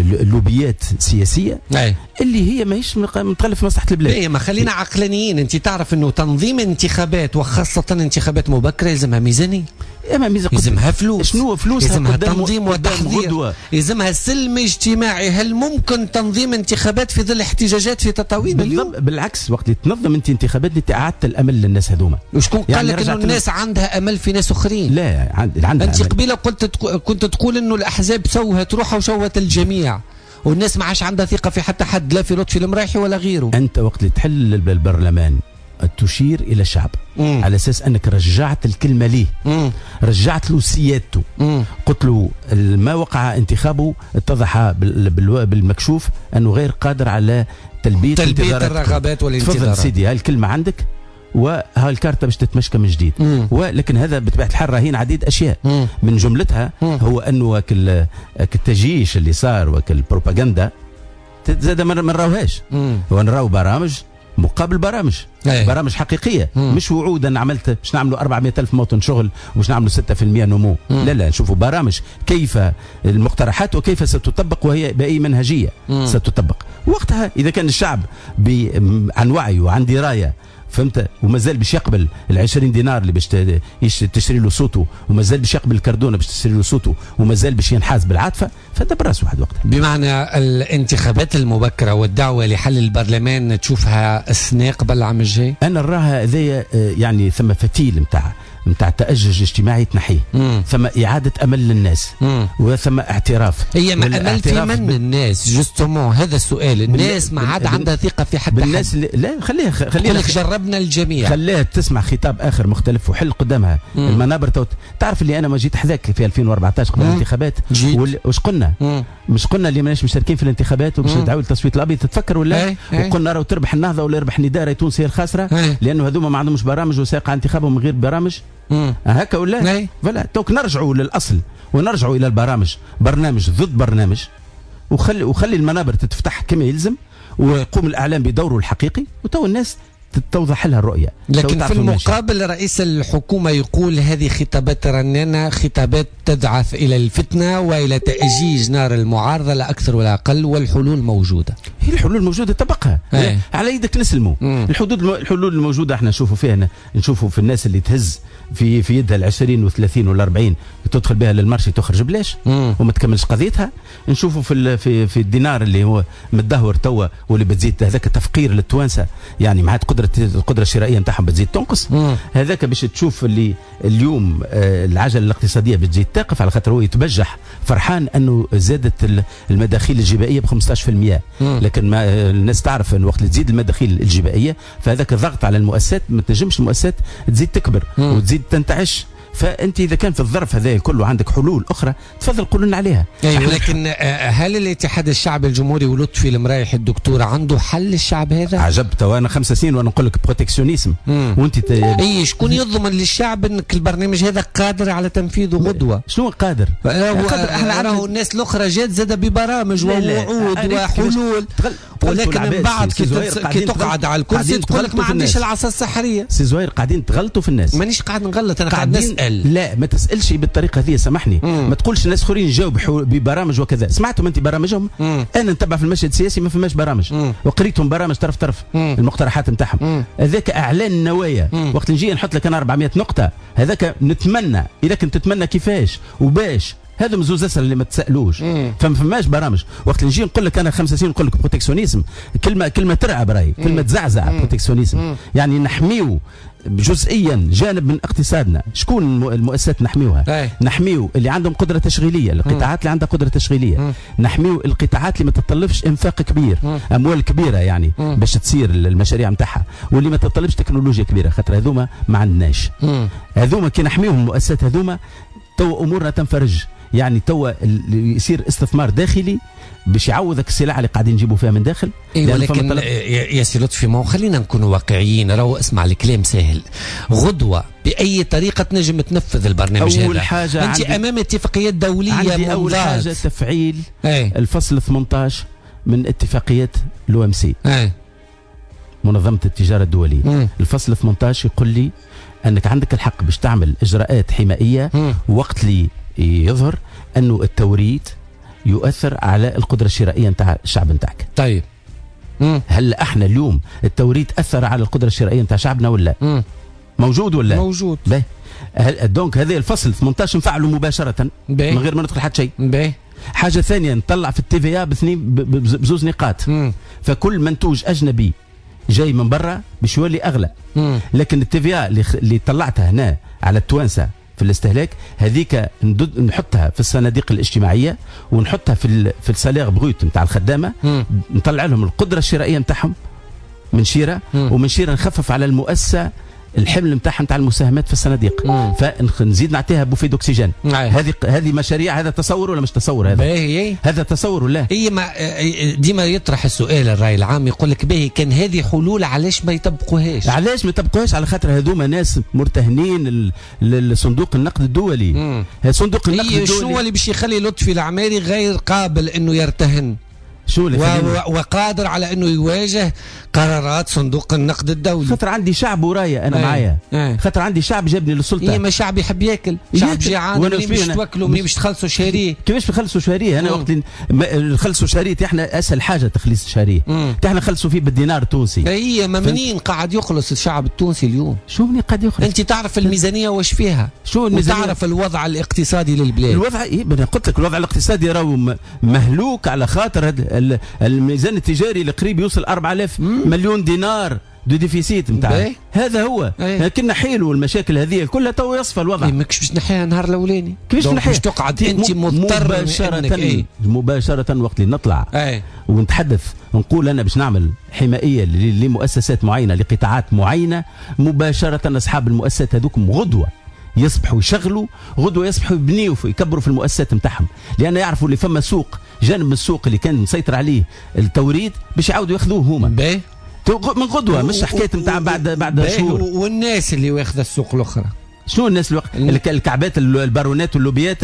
لوبيات سياسية أي. اللي هي ماهيش متغلف في مصلحة البلاد. اي ما خلينا عقلانيين. انت تعرف انه تنظيم انتخابات وخاصة انتخابات مبكرة يلزمها ميزانية، يلزمها فلوس. شنو فلوس؟ يلزمها تنظيم وتحضير، يلزمها سلم اجتماعي. هل ممكن تنظيم انتخابات في ظل احتجاجات في تطاوين اليوم؟ بالعكس، وقت اللي تنظم انت انتخابات انت اعدت الامل للناس هذوما. وشكون قال يعني لك انه الناس عندها امل في ناس اخرين؟ لا عندها. انت قبيله قلت كنت تقول انه الاحزاب سوهت روحها وشوهت الجميع والناس ما عادش عندها ثقه في حتى حد، لا في لطفي المرايحي ولا غيره. انت وقت اللي تحل البرلمان تشير الى الشعب مم. على اساس انك رجعت الكلمه ليه، مم. رجعت له سيادته. مم. قلت له ما وقع انتخابه اتضح بالمكشوف انه غير قادر على تلبيه تلبيه الرغبات والانتظارات. تفضل سيدي هاي الكلمه عندك وها الكارتة باش تتمشكى من جديد. مم. ولكن هذا بطبيعه الحال راهين عديد اشياء. مم. من جملتها مم. هو انه وكل التجيش اللي صار وكل البروباغندا زاد ما نراوهاش، ونراو برامج مقابل برامج. أيه. برامج حقيقيه. مم. مش وعود انا عملت باش نعملوا أربعمائة ألف موطن شغل وباش نعملوا ستة بالمئة نمو. مم. لا لا نشوفوا برامج كيف المقترحات وكيف ستطبق وهي باي منهجيه. مم. ستطبق. وقتها اذا كان الشعب عن وعي وعن درايه فهمت ومازال باش يقبل العشرين دينار اللي باش تشتري له صوته ومازال باش يقبل الكردونه باش تشتري له صوته ومازال باش ينحاز بالعاطفه فدبر راسه واحد وقتها. بمعنى الانتخابات المبكره والدعوه لحل البرلمان تشوفها السنه قبل العام الجاي؟ انا نراها هذايا يعني ثم فتيل نتاع نتاع تأجج اجتماعي تنحيه، ثم إعادة أمل للناس مم. وثم اعتراف. هي ما أمل في من الناس جستمون هذا السؤال. الناس ما عاد عندها ثقة في حد بالناس حد. لا خليها خليها جربنا الجميع، خليها تسمع خطاب آخر مختلف وحل قدامها مم. المنابر. توت تعرف اللي أنا ما جيت حذاك في ألفين وأربعة عشر قبل الانتخابات وش قلنا؟ مم. مش قلنا اللي ماناش مشاركين في الانتخابات وباش ندعوا للتصويت الأبيض تتفكر ولا؟ ايه وقلنا راهو تربح النهضة ولا يربح نداء تونس هي الخاسرة ايه لأنه هذوما ما عندهمش برامج وساق انتخابهم من غير برامج. امم هكا ولا فلا توك نرجعوا للاصل ونرجعوا الى البرامج، برنامج ضد برنامج وخلي وخلي المنابر تتفتح كما يلزم ويقوم الاعلام بدوره الحقيقي وتو الناس توضح لها الرؤيه. لكن في المقابل رئيس الحكومه يقول هذه خطابات رنانه، خطابات تدعث الى الفتنه والى تاجيج نار المعارضه لا اكثر ولا اقل، والحلول موجوده. هي الحلول موجوده طبقها ايه. على يدك نسلموا الحدود الحلول الموجوده احنا نشوفوا فيها نشوفوا في الناس اللي تهز في في يدها العشرين والثلاثين والأربعين تدخل بها للمارشي تخرج بلاش وما تكملش قضيتها. نشوفوا في في في الدينار اللي هو متدهور توا واللي بتزيد هذاك تفقير للتوانسه، يعني مع قدره القدره الشرائيه نتاعهم بتزيد تنقص. هذاك باش تشوف اللي اليوم آه العجله الاقتصاديه بتزيد تقف على خاطر هو يتبجح فرحان انه زادت المداخيل الجبائيه ب خمسة عشر بالمئة. لكن ما الناس تعرف ان وقت تزيد المداخيل الجبائيه فهذاك ضغط على المؤسسات، ما تنجمش المؤسسات تزيد تكبر مم. وتزيد تنتعش. فانت اذا كان في الظرف هذا كله عندك حلول اخرى تفضل قول لنا عليها. أيوة لكن هل الاتحاد الشعبي الجمهوري ولطفي المرايح الدكتور عنده حل الشعب هذا؟ عجبت وانا خمس سنين وانا نقول لك بروتكسيونيزم وانت ت... اي شكون يضمن للشعب انك البرنامج هذا قادر على تنفيذه غدوه؟ شنو قادر؟ قادر احنا راهو الناس الاخرى جات زاد ببرامج ووعود وحلول ولكن من بعد كي تقعد على الكرسي تقول لك ما عنديش العصا السحريه. سي زهير قاعدين تغلطوا في الناس. مانيش قاعد نغلط انا قاعد نسال. لا ما تسالش بالطريقه هذه سامحني. مم. ما تقولش الناس اخرين يجاوب ببرامج وكذا. سمعتم انت برامجهم؟ مم. انا نتبع في المشهد السياسي ما فماش برامج مم. وقريتهم برامج طرف طرف مم. المقترحات نتاعهم هذاك اعلان النوايا. مم. وقت نجي نحط لك انا أربعمائة نقطه هذاك نتمنى اذا كنت تتمنى كيفاش وباش هذا مزوز اسئله اللي ما تسالوش. فما فماش برامج. وقت نجي نقول لك انا خمس سنين نقول لك بروتكسيونيزم كلمه كلمه ترعب راهي كلمه تزعزع. بروتكسيونيزم يعني نحميو جزئيا جانب من اقتصادنا. شكون المؤسسات نحميوها؟ أي. نحميو اللي عندهم قدره تشغيليه، القطاعات اللي عندها قدره تشغيليه. مم. نحميو القطاعات اللي ما تتطلبش انفاق كبير، مم. اموال كبيره يعني مم. باش تصير المشاريع نتاعها، واللي ما تتطلبش تكنولوجيا كبيره خاطر هذوما ما عندناش. هذوما كي نحميوهم المؤسسات هذوما تو امورنا تنفرج. يعني توا يصير استثمار داخلي باش يعوضك السلع اللي قاعدين نجيبوا فيها من داخل. ايوه لكن يا سي لطفي ما خلينا نكونوا واقعيين. راهو اسمع الكلام سهل. غدوه باي طريقه تنجم تنفذ البرنامج هذا؟ اول حاجه انت امام اتفاقيات دوليه. عندي اول حاجه تفعيل أي. الفصل ثمانية عشر من اتفاقيات لو ام سي منظمه التجاره الدوليه. مم. الفصل ثمانية عشر يقول لي انك عندك الحق باش تعمل اجراءات حمائيه مم. وقت لي يظهر انه التوريد يؤثر على القدره الشرائيه نتاع الشعب نتاعك. طيب مم. هل احنا اليوم التوريد اثر على القدره الشرائيه نتاع شعبنا ولا؟ مم. موجود ولا؟ موجود. باهي. دونك هذا الفصل ثمانية عشر نفعله مباشره بي. من غير ما ندخل حتى شيء. باهي. حاجه ثانيه نطلع في التي في باثنين بزوز نقاط. مم. فكل منتوج اجنبي جاي من برا باش يولي اغلى. مم. لكن التي في اللي, اللي طلعتها هنا على التوانسه في الاستهلاك هذيك نحطها في الصناديق الاجتماعيه ونحطها في في السالير بروت نتاع الخدامه. مم. نطلع لهم القدره الشرائيه نتاعهم من شيره. مم. ومن شيره نخفف على المؤسسه الحمل نتاعها نتاع المساهمات في الصناديق. فنزيد نعطيها بوفيد اكسجين. هذه هذه مشاريع. هذا تصور ولا مش تصور؟ هذا باهي. هذا تصور ولا هي ما ديما يطرح السؤال الراي العام يقول لك باهي كان هذه حلول علاش ما يطبقوهاش؟ علاش ما يطبقوهاش؟ على خاطر هذوما ناس مرتهنين لصندوق النقد الدولي. صندوق النقد الدولي شنو اللي باش يخلي لطفي العماري غير قابل انه يرتهن؟ شو اللي و... وقادر على انه يواجه قرارات صندوق النقد الدولي؟ خاطر عندي شعب ورايا انا. اي. معايا اي. خاطر عندي شعب جابني للسلطه. اي ما شعب يحب ياكل، شعب جيعان. منين باش توكلوا منين باش تخلصوا شهريه؟ كيفاش نخلصوا شهريه؟ انا وقت نخلصوا شهريه احنا اسهل حاجه تخليص الشهريه. احنا نخلصوا فيه بالدينار التونسي. هي ما منين قاعد يخلص الشعب التونسي اليوم؟ شو منين قاعد يخلص؟ انت تعرف الميزانيه واش فيها؟ شو الميزانيه؟ تعرف الوضع الاقتصادي للبلاد. الوضع ايه انا قلت لك الوضع الاقتصادي راهو مهلوك على خاطر الميزان التجاري اللي قريب يوصل أربعة آلاف مليون دينار دو ديفيسيت نتاع. هذا هو. لكن نحيلوا المشاكل هذه كلها تو يصفى الوضع. اي ماكش باش نحيها النهار الاولاني. كيفاش نحيها؟ باش تقعد انت مضطر مباشره. ايه؟ مباشره وقت اللي نطلع ايه؟ ونتحدث نقول انا باش نعمل حمائيه لمؤسسات معينه لقطاعات معينه مباشره اصحاب المؤسسات هذوكم غدوه يصبحوا يشغلوا غدوه يصبحوا يبنيوا يكبروا في المؤسسات نتاعهم لان يعرفوا اللي فما سوق جانب من السوق اللي كان مسيطر عليه التوريد باش يعاودوا ياخذوه هما. باهي. من غدوه مش حكايه نتاع بعد بعد شهور. والناس اللي واخذه السوق الاخرى شنو الناس اللي الكعبات البارونات واللوبيات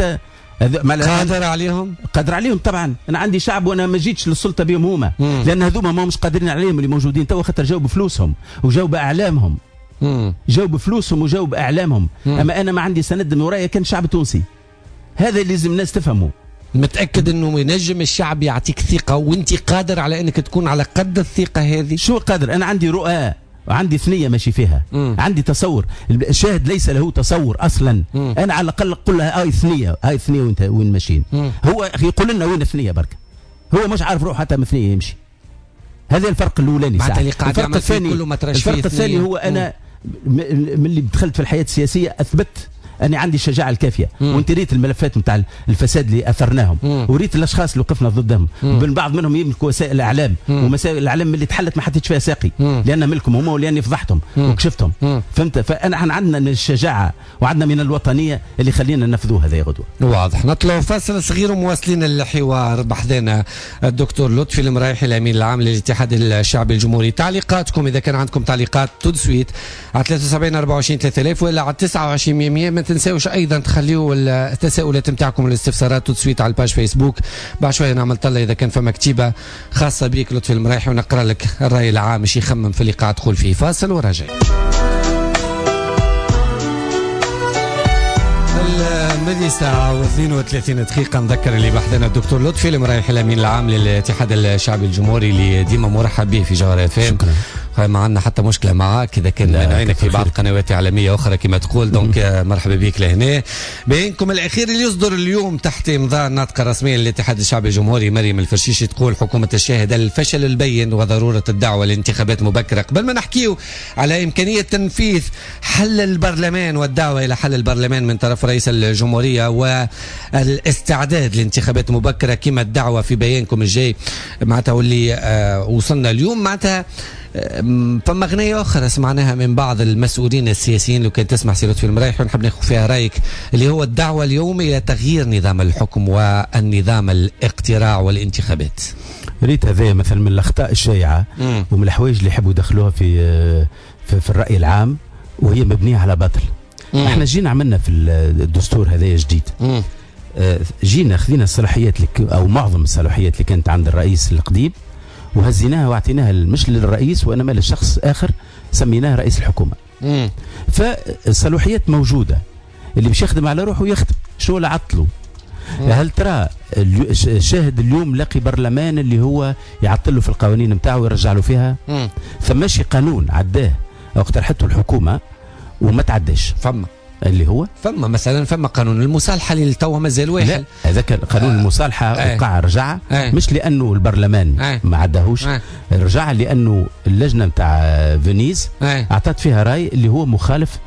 قادر عليهم؟ قادر عليهم طبعا. انا عندي شعب وانا ما جيتش للسلطه بهم هما لان هذوما ما مش قادرين عليهم اللي موجودين توا خاطر جاوا بفلوسهم وجاوا باعلامهم. جاوا بفلوسهم وجاوا باعلامهم. مم. اما انا ما عندي سند من ورايا كان شعب تونسي. هذا اللي لازم الناس تفهمه. متاكد انه ينجم الشعب يعطيك ثقه وانت قادر على انك تكون على قد الثقه هذه؟ شو قادر؟ انا عندي رؤى وعندي ثنيه ماشي فيها. مم. عندي تصور. الشاهد ليس له تصور اصلا. مم. انا على الاقل اقول لها هاي ثنيه هاي ثنيه وانت وين ماشيين. هو يقول لنا وين الثنيه برك. هو مش عارف روح حتى مثنيه يمشي. هذا الفرق الاولاني. الفرق الثاني الفرق الثاني هو انا من اللي دخلت في الحياه السياسيه اثبت اني عندي الشجاعه الكافيه، وانت ريت الملفات نتاع الفساد اللي اثرناهم، وريت الاشخاص اللي وقفنا ضدهم، من بعض منهم يملكوا وسائل الاعلام، ومسائل الاعلام اللي تحلت ما حطيتش فيها ساقي، لان ملكهم هما ولاني فضحتهم وكشفتهم. فهمت؟ فانا احنا عندنا من الشجاعه وعندنا من الوطنيه اللي خلينا ننفذوا هذه غدوه. واضح. نطلع فاصل صغير ومواصلين الحوار. بحثنا الدكتور لطفي المرايحي الامين العام للاتحاد الشعبي الجمهوري. تعليقاتكم اذا كان عندكم تعليقات تدسويت على ثلاثة وسبعين أربعة وعشرين ثلاثة آلاف ولا على تسعة وعشرين مية. ما تنساوش ايضا تخليوا التساؤلات نتاعكم والاستفسارات تدسويت على الباج فيسبوك. بعد شويه نعمل طله اذا كان فما كتيبه خاصه بيك لطفي المرايحي ونقرا لك الراي العام مش يخمم في اللي قاعد تقول فيه. فاصل وراجع. المدي ساعة واثنين وثلاثين دقيقة. نذكر اللي بحثنا الدكتور لطفي المرايحي الأمين العام للاتحاد الشعبي الجمهوري اللي ديما مرحب به في جوهر اف ام. ما عندنا حتى مشكلة معاك إذا كان مانعينك في بعض قنوات إعلامية أخرى كما تقول. دونك مرحبا بك لهنا. بينكم الأخير اللي يصدر اليوم تحت إمضاء الناطقة الرسمية للاتحاد الشعبي الجمهوري مريم الفرشيشي تقول حكومة الشاهد الفشل البين وضرورة الدعوة لانتخابات مبكرة. قبل ما نحكيو على إمكانية تنفيذ حل البرلمان والدعوة إلى حل البرلمان من طرف رئيس الجمهورية والاستعداد لانتخابات مبكرة كما الدعوة في بيانكم الجاي معناتها واللي آه وصلنا اليوم معناتها فما أغنية أخرى سمعناها من بعض المسؤولين السياسيين. لو كان تسمع سيرة في المرايح ونحب ناخذ فيها رأيك اللي هو الدعوة اليوم إلى تغيير نظام الحكم والنظام الاقتراع والانتخابات. ريت هذا مثلا من الأخطاء الشائعة ومن الحوايج اللي يحبوا يدخلوها في, في في الرأي العام وهي مبنية على باطل. مم. احنا جينا عملنا في الدستور هذا جديد. مم. جينا خذينا الصلاحيات أو معظم الصلاحيات اللي كانت عند الرئيس القديم وهزيناها واعطيناها مش للرئيس وانما للشخص اخر سميناه رئيس الحكومه. امم فالصلاحيات موجوده اللي باش يخدم على روحه يخدم. شو اللي عطلوا؟ هل ترى الشاهد اليوم لقي برلمان اللي هو يعطل له في القوانين نتاعو ويرجع له فيها؟ امم فماشي قانون عداه او اقترحته الحكومه وما تعداش. فما اللي هو فما مثلا فما قانون المصالحه اللي تو مازال واحد. هذا كان قانون آه المصالحه آه وقع رجع آه مش لانه البرلمان آه ما عداهوش آه رجع لانه اللجنه نتاع فينيز آه اعطت فيها راي اللي هو مخالف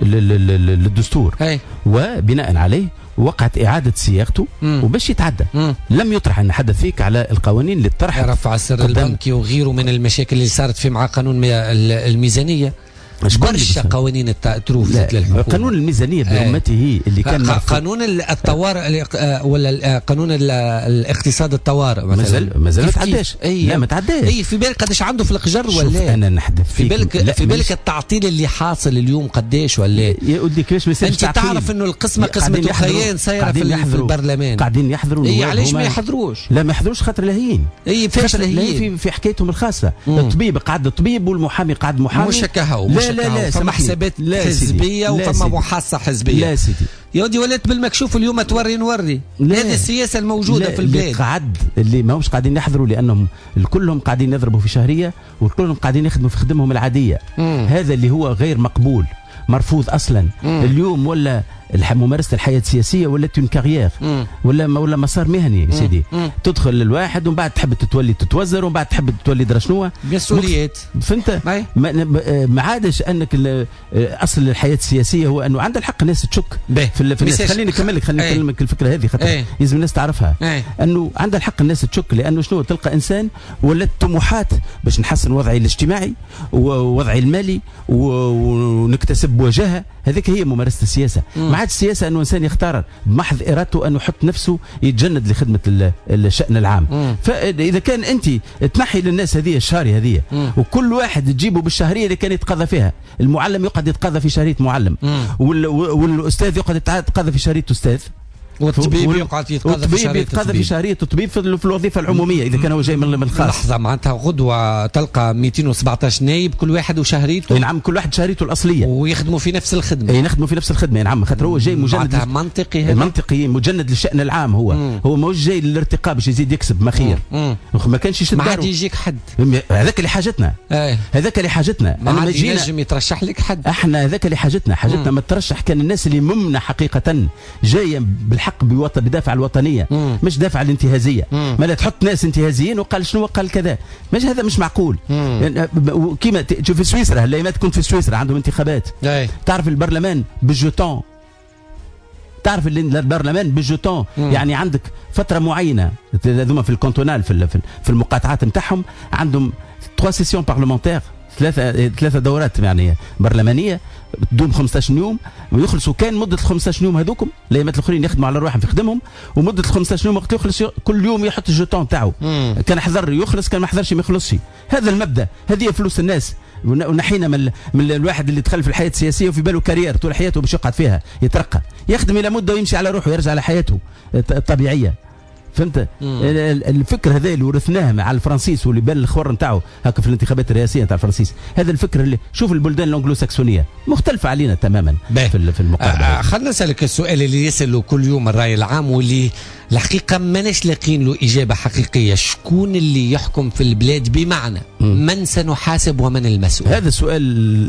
للدستور آه وبناء عليه وقعت اعاده صياغته وباش يتعدى. مم. لم يطرح ان نحدث فيك على القوانين اللي طرحت رفع السر البنكي وغيره من المشاكل اللي صارت في مع قانون الميزانيه. برشا قوانين تروفت للحكومه. قانون الميزانيه برمته اللي كان قانون الطوارئ ولا قانون الاقتصاد الطوارئ مثلا مازال مازال ما تعداش. لا ما تعداش. اي في بالك قداش عنده في القجر ولا انا نحدث في بالك في بالك التعطيل اللي حاصل اليوم قداش ولا يا ودي كيفاش ما يصيرش تعطيل. انت تعرف انه القسمه قسمه خيان سايره في, في البرلمان قاعدين يحضروا. اي علاش ما يحضروش؟ لا ما يحضروش خاطر لاهيين. اي فاش لاهيين في, في حكايتهم الخاصه. الطبيب قعد طبيب والمحامي قعد محامي. مش هكا مش لا لا لا حسابات حزبيه وفما محاصه حزبيه. لا سيدي يا ودي ولات بالمكشوف اليوم توري نوري. هذه السياسه الموجوده في البلاد. اللي قعد اللي ماهمش قاعدين يحضروا لانهم الكلهم قاعدين يضربوا في شهريه والكلهم قاعدين يخدموا في خدمهم العاديه. مم. هذا اللي هو غير مقبول مرفوض اصلا. مم. اليوم ولا ممارسه الحياه السياسيه ولا تون كارير ولا ولا مسار مهني يا سيدي. تدخل للواحد ومن بعد تحب تتولي تتوزر ومن بعد تحب تولي درا شنو مسؤوليات. فهمت؟ ما, ما عادش انك اصل الحياه السياسيه هو انه عند الحق الناس تشك في, في الناس. خليني نكمل لك خليني نكلمك الفكره هذه خاطر لازم الناس تعرفها. أي. انه عند الحق الناس تشك لانه شنو تلقى انسان ولات طموحات باش نحسن وضعي الاجتماعي ووضعي المالي ونكتسب وجاهه. هذيك هي ممارسه السياسه. ما عادش السياسه انه انسان يختار بمحض ارادته انه يحط نفسه يتجند لخدمه الشان العام. مم. فاذا كان انت تنحي للناس هذه الشهريه هذه وكل واحد تجيبه بالشهريه اللي كان يتقاضى فيها. المعلم يقعد يتقاضى في شهريه معلم والاستاذ يقعد يتقاضى في شهريه استاذ والطبيب يقعد يتقاضى في شهريه الطبيب في شهريه الطبيب في الوظيفه العموميه اذا كان هو جاي من الخاص. لحظه معناتها غدوه تلقى مئتين وسبعطاش نايب كل واحد وشهريته. نعم كل واحد شهريته الاصليه ويخدموا في نفس الخدمه. اي نخدموا في نفس الخدمه نعم خاطر هو جاي مجند معناتها منطقي هذا منطقي مجند للشان العام. هو مم. هو ماهوش جاي للارتقاء باش يزيد يكسب ما خير. ما كانش يشد ما عاد يجيك حد. هذاك اللي حاجتنا. ايه. هذاك اللي حاجتنا. انا ما ينجم يترشح لك حد. احنا هذاك اللي حاجتنا حاجتنا ما ترشح كان الناس اللي ممنه حقيقه جايه بالحق بوطن بدافع الوطنيه. مم. مش دافع الانتهازيه. ما لا تحط ناس انتهازيين وقال شنو قال كذا مش هذا مش معقول. يعني كيما تشوف في سويسرا هلا ما تكون في سويسرا عندهم انتخابات. أي. تعرف البرلمان بالجوتون تعرف اللي البرلمان بالجوتون، يعني عندك فتره معينه هذوما في الكونتونال في في المقاطعات نتاعهم عندهم ثلاث سيسيون بارلمونتير، ثلاثه ثلاثه دورات يعني برلمانيه تدوم خمسطاش يوم ويخلصوا. كان مده خمسطاش يوم هذوكم الايامات الاخرين يخدموا على رواحهم في خدمهم، ومده خمسطاش يوم وقت يخلص كل يوم يحط الجوتون تاعو، كان حضر يخلص، كان ما حضرش ما يخلصش. هذا المبدا، هذه فلوس الناس. ونحينا من, من الواحد اللي دخل في الحياه السياسيه وفي باله كارير طول حياته باش يقعد فيها يترقى، يخدم الى مده ويمشي على روحه ويرجع لحياته الطبيعيه. فهمت؟ الفكر هذا اللي ورثناه على الفرنسيس واللي بان الخور نتاعو هكا في الانتخابات الرئاسيه نتاع الفرنسيس، هذا الفكر اللي شوف البلدان الانجلو ساكسونيه مختلفه علينا تماما في المقابله. آه خلينا نسالك السؤال اللي يسأله كل يوم الراي العام واللي الحقيقه ماناش لاقين له اجابه حقيقيه، شكون اللي يحكم في البلاد؟ بمعنى م. من سنحاسب ومن المسؤول؟ هذا السؤال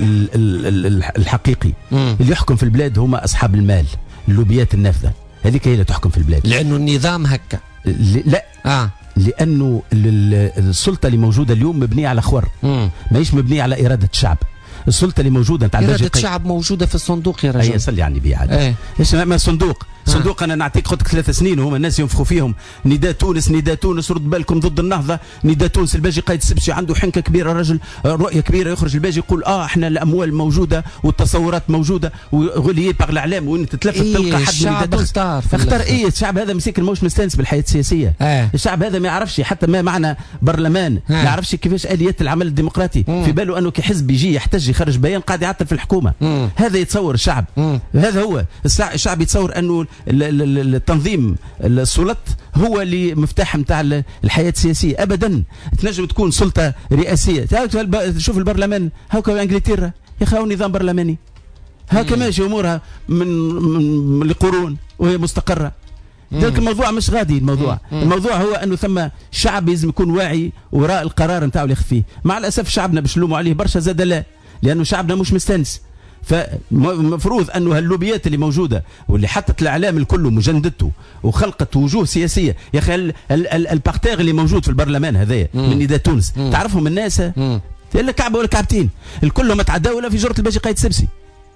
الحقيقي. م. اللي يحكم في البلاد هما اصحاب المال، اللوبيات النافذه، هذيك هي اللي تحكم في البلاد. لانه النظام هكا؟ لا اه لانه السلطه اللي موجوده اليوم مبنيه على خور، ماهيش مبنيه على اراده الشعب. السلطه اللي موجوده نتاع اراده الشعب موجوده في الصندوق يا رجل. اي صلي على النبي عاد. ايه ايش ما صندوق صندوق انا نعطيك خدك ثلاث سنين وهما الناس ينفخوا فيهم نداء تونس نداء تونس رد بالكم ضد النهضه نداء تونس. الباجي قايد السبسي عنده حنكه كبيره، رجل رؤيه كبيره، يخرج الباجي يقول اه احنا الاموال موجوده والتصورات موجوده وغوليي باغ الاعلام وين تتلفت إيه تلقى حد من نداء تونس. اختار اختار ايه الشعب هذا مسكين ماهوش مستانس بالحياه السياسيه. آه. الشعب هذا ما يعرفش حتى ما معنى برلمان، آه. ما يعرفش كيفاش اليات العمل الديمقراطي. مم. في باله انه كحزب يجي يحتج يخرج بيان قاعد يعطل في الحكومه. مم. هذا يتصور الشعب. مم. هذا هو الشعب يتصور انه التنظيم السلط هو اللي مفتاح نتاع الحياه السياسيه. ابدا تنجم تكون سلطه رئاسيه. شوف البرلمان هاكا انجلترا يا اخي نظام برلماني هاكا ماشي امورها من من لقرون وهي مستقره. ذلك الموضوع مش غادي الموضوع. مم. الموضوع هو انه ثم شعب لازم يكون واعي وراء القرار نتاعو اللي ياخذ فيه. مع الاسف شعبنا باش نلوموا عليه برشا زاد لا، لانه شعبنا مش مستانس. فمفروض انه هاللوبيات اللي موجوده واللي حطت الاعلام الكل مجندته وخلقت وجوه سياسيه يا اخي البارتير اللي موجود في البرلمان هذايا من نداء تونس مم. تعرفهم الناس الا كعبه ولا كعبتين الكلهم تعداوا ولا في جرة الباجي قايد السبسي،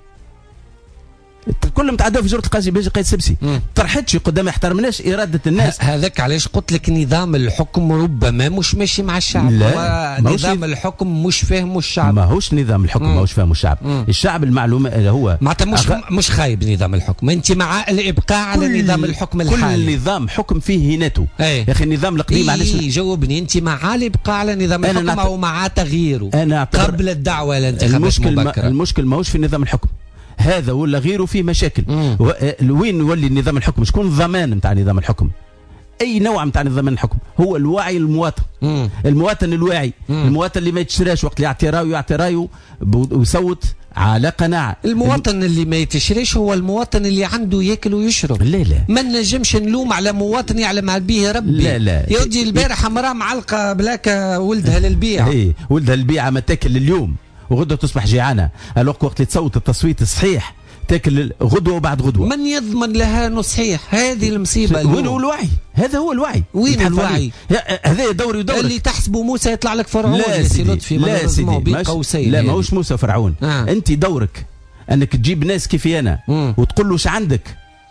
كلهم تعداوا في جرة القاضي باجي قايد السبسي. طرحتش قدام احترمناش اراده الناس. هذاك علاش قلت لك نظام الحكم ربما مش ماشي مع الشعب. لا نظام الحكم مش فاهمه الشعب. ماهوش نظام الحكم ماهوش فاهمه الشعب. مم. الشعب المعلومه هو معناتها مش أغ... مش خايب نظام الحكم، انت مع الابقاء على نظام الحكم الحالي. كل نظام حكم فيه هيناته. ايه. يا اخي النظام القديم علاش ايه جاوبني انت مع الابقاء على نظام الحكم نعت... او مع تغييره أنا قبل الدعوه لانتخابات المشكل مبكره؟ ما... المشكل ماهوش في نظام الحكم هذا ولا غيره فيه مشاكل. و... وين يولي نظام الحكم؟ شكون الضمان نتاع نظام الحكم؟ اي نوع نتاع نظام الحكم هو الوعي المواطن. مم. المواطن الواعي. مم. المواطن اللي ما يتشراش وقت اللي يعطي رايه يعطي رايه ويصوت على قناعه. المواطن اللي ما يتشريش هو المواطن اللي عنده ياكل ويشرب. لا لا ما نجمش نلوم على مواطن يعلم به ربي. لا لا يا ودي البارح امراه معلقه بلاك ولدها للبيع. اي ولدها للبيع ما تاكل اليوم وغدوه تصبح جيعانه. الوقت وقت اللي تصوت التصويت الصحيح تاكل غدوه وبعد غدوه. من يضمن لها انه صحيح؟ هذه المصيبه. وين هو الوعي؟ هذا هو الوعي. وين الوعي؟ هذا دوري ودورك. اللي تحسبه موسى يطلع لك فرعون. لا سيدي لطفي لا سيدي قوسين. لا ماهوش موسى فرعون. آه. انت دورك انك تجيب ناس كيفي انا مم. وتقول له ايش عندك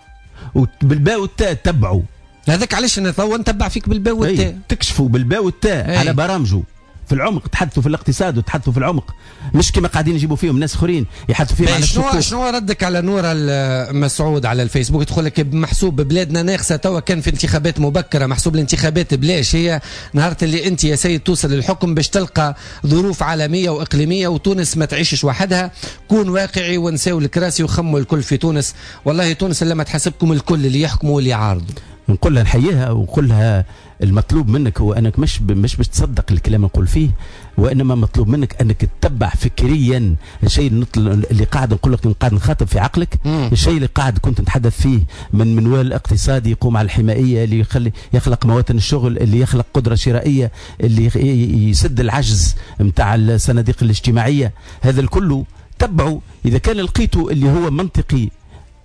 وبالباء والتاء تتبعوا. هذاك علاش انا تو نتبع فيك بالباء والتاء. تكشفوا بالباء والتاء على برامجه في العمق، تحدثوا في الاقتصاد وتحدثوا في العمق، مش كما قاعدين يجيبوا فيهم ناس اخرين يحدثوا فيهم على السكوت. شنو شنو ردك على نورة مسعود على الفيسبوك تقول لك محسوب بلادنا ناقصه توا كان في انتخابات مبكره، محسوب الانتخابات بلاش، هي نهار اللي انت يا سيد توصل للحكم باش تلقى ظروف عالميه واقليميه وتونس ما تعيشش وحدها، كون واقعي ونساو الكراسي وخموا الكل في تونس، والله تونس لما تحسبكم الكل اللي يحكموا واللي يعارضوا. نقول لها نحييها ونقول لها المطلوب منك هو انك مش مش باش تصدق الكلام اللي نقول فيه، وانما مطلوب منك انك تتبع فكريا الشيء اللي قاعد نقول لك قاعد نخاطب في عقلك. مم. الشيء اللي قاعد كنت نتحدث فيه من منوال اقتصادي يقوم على الحمائيه، اللي يخلي يخلق مواطن الشغل، اللي يخلق قدره شرائيه، اللي يسد العجز نتاع الصناديق الاجتماعيه، هذا الكل تبعه. اذا كان لقيته اللي هو منطقي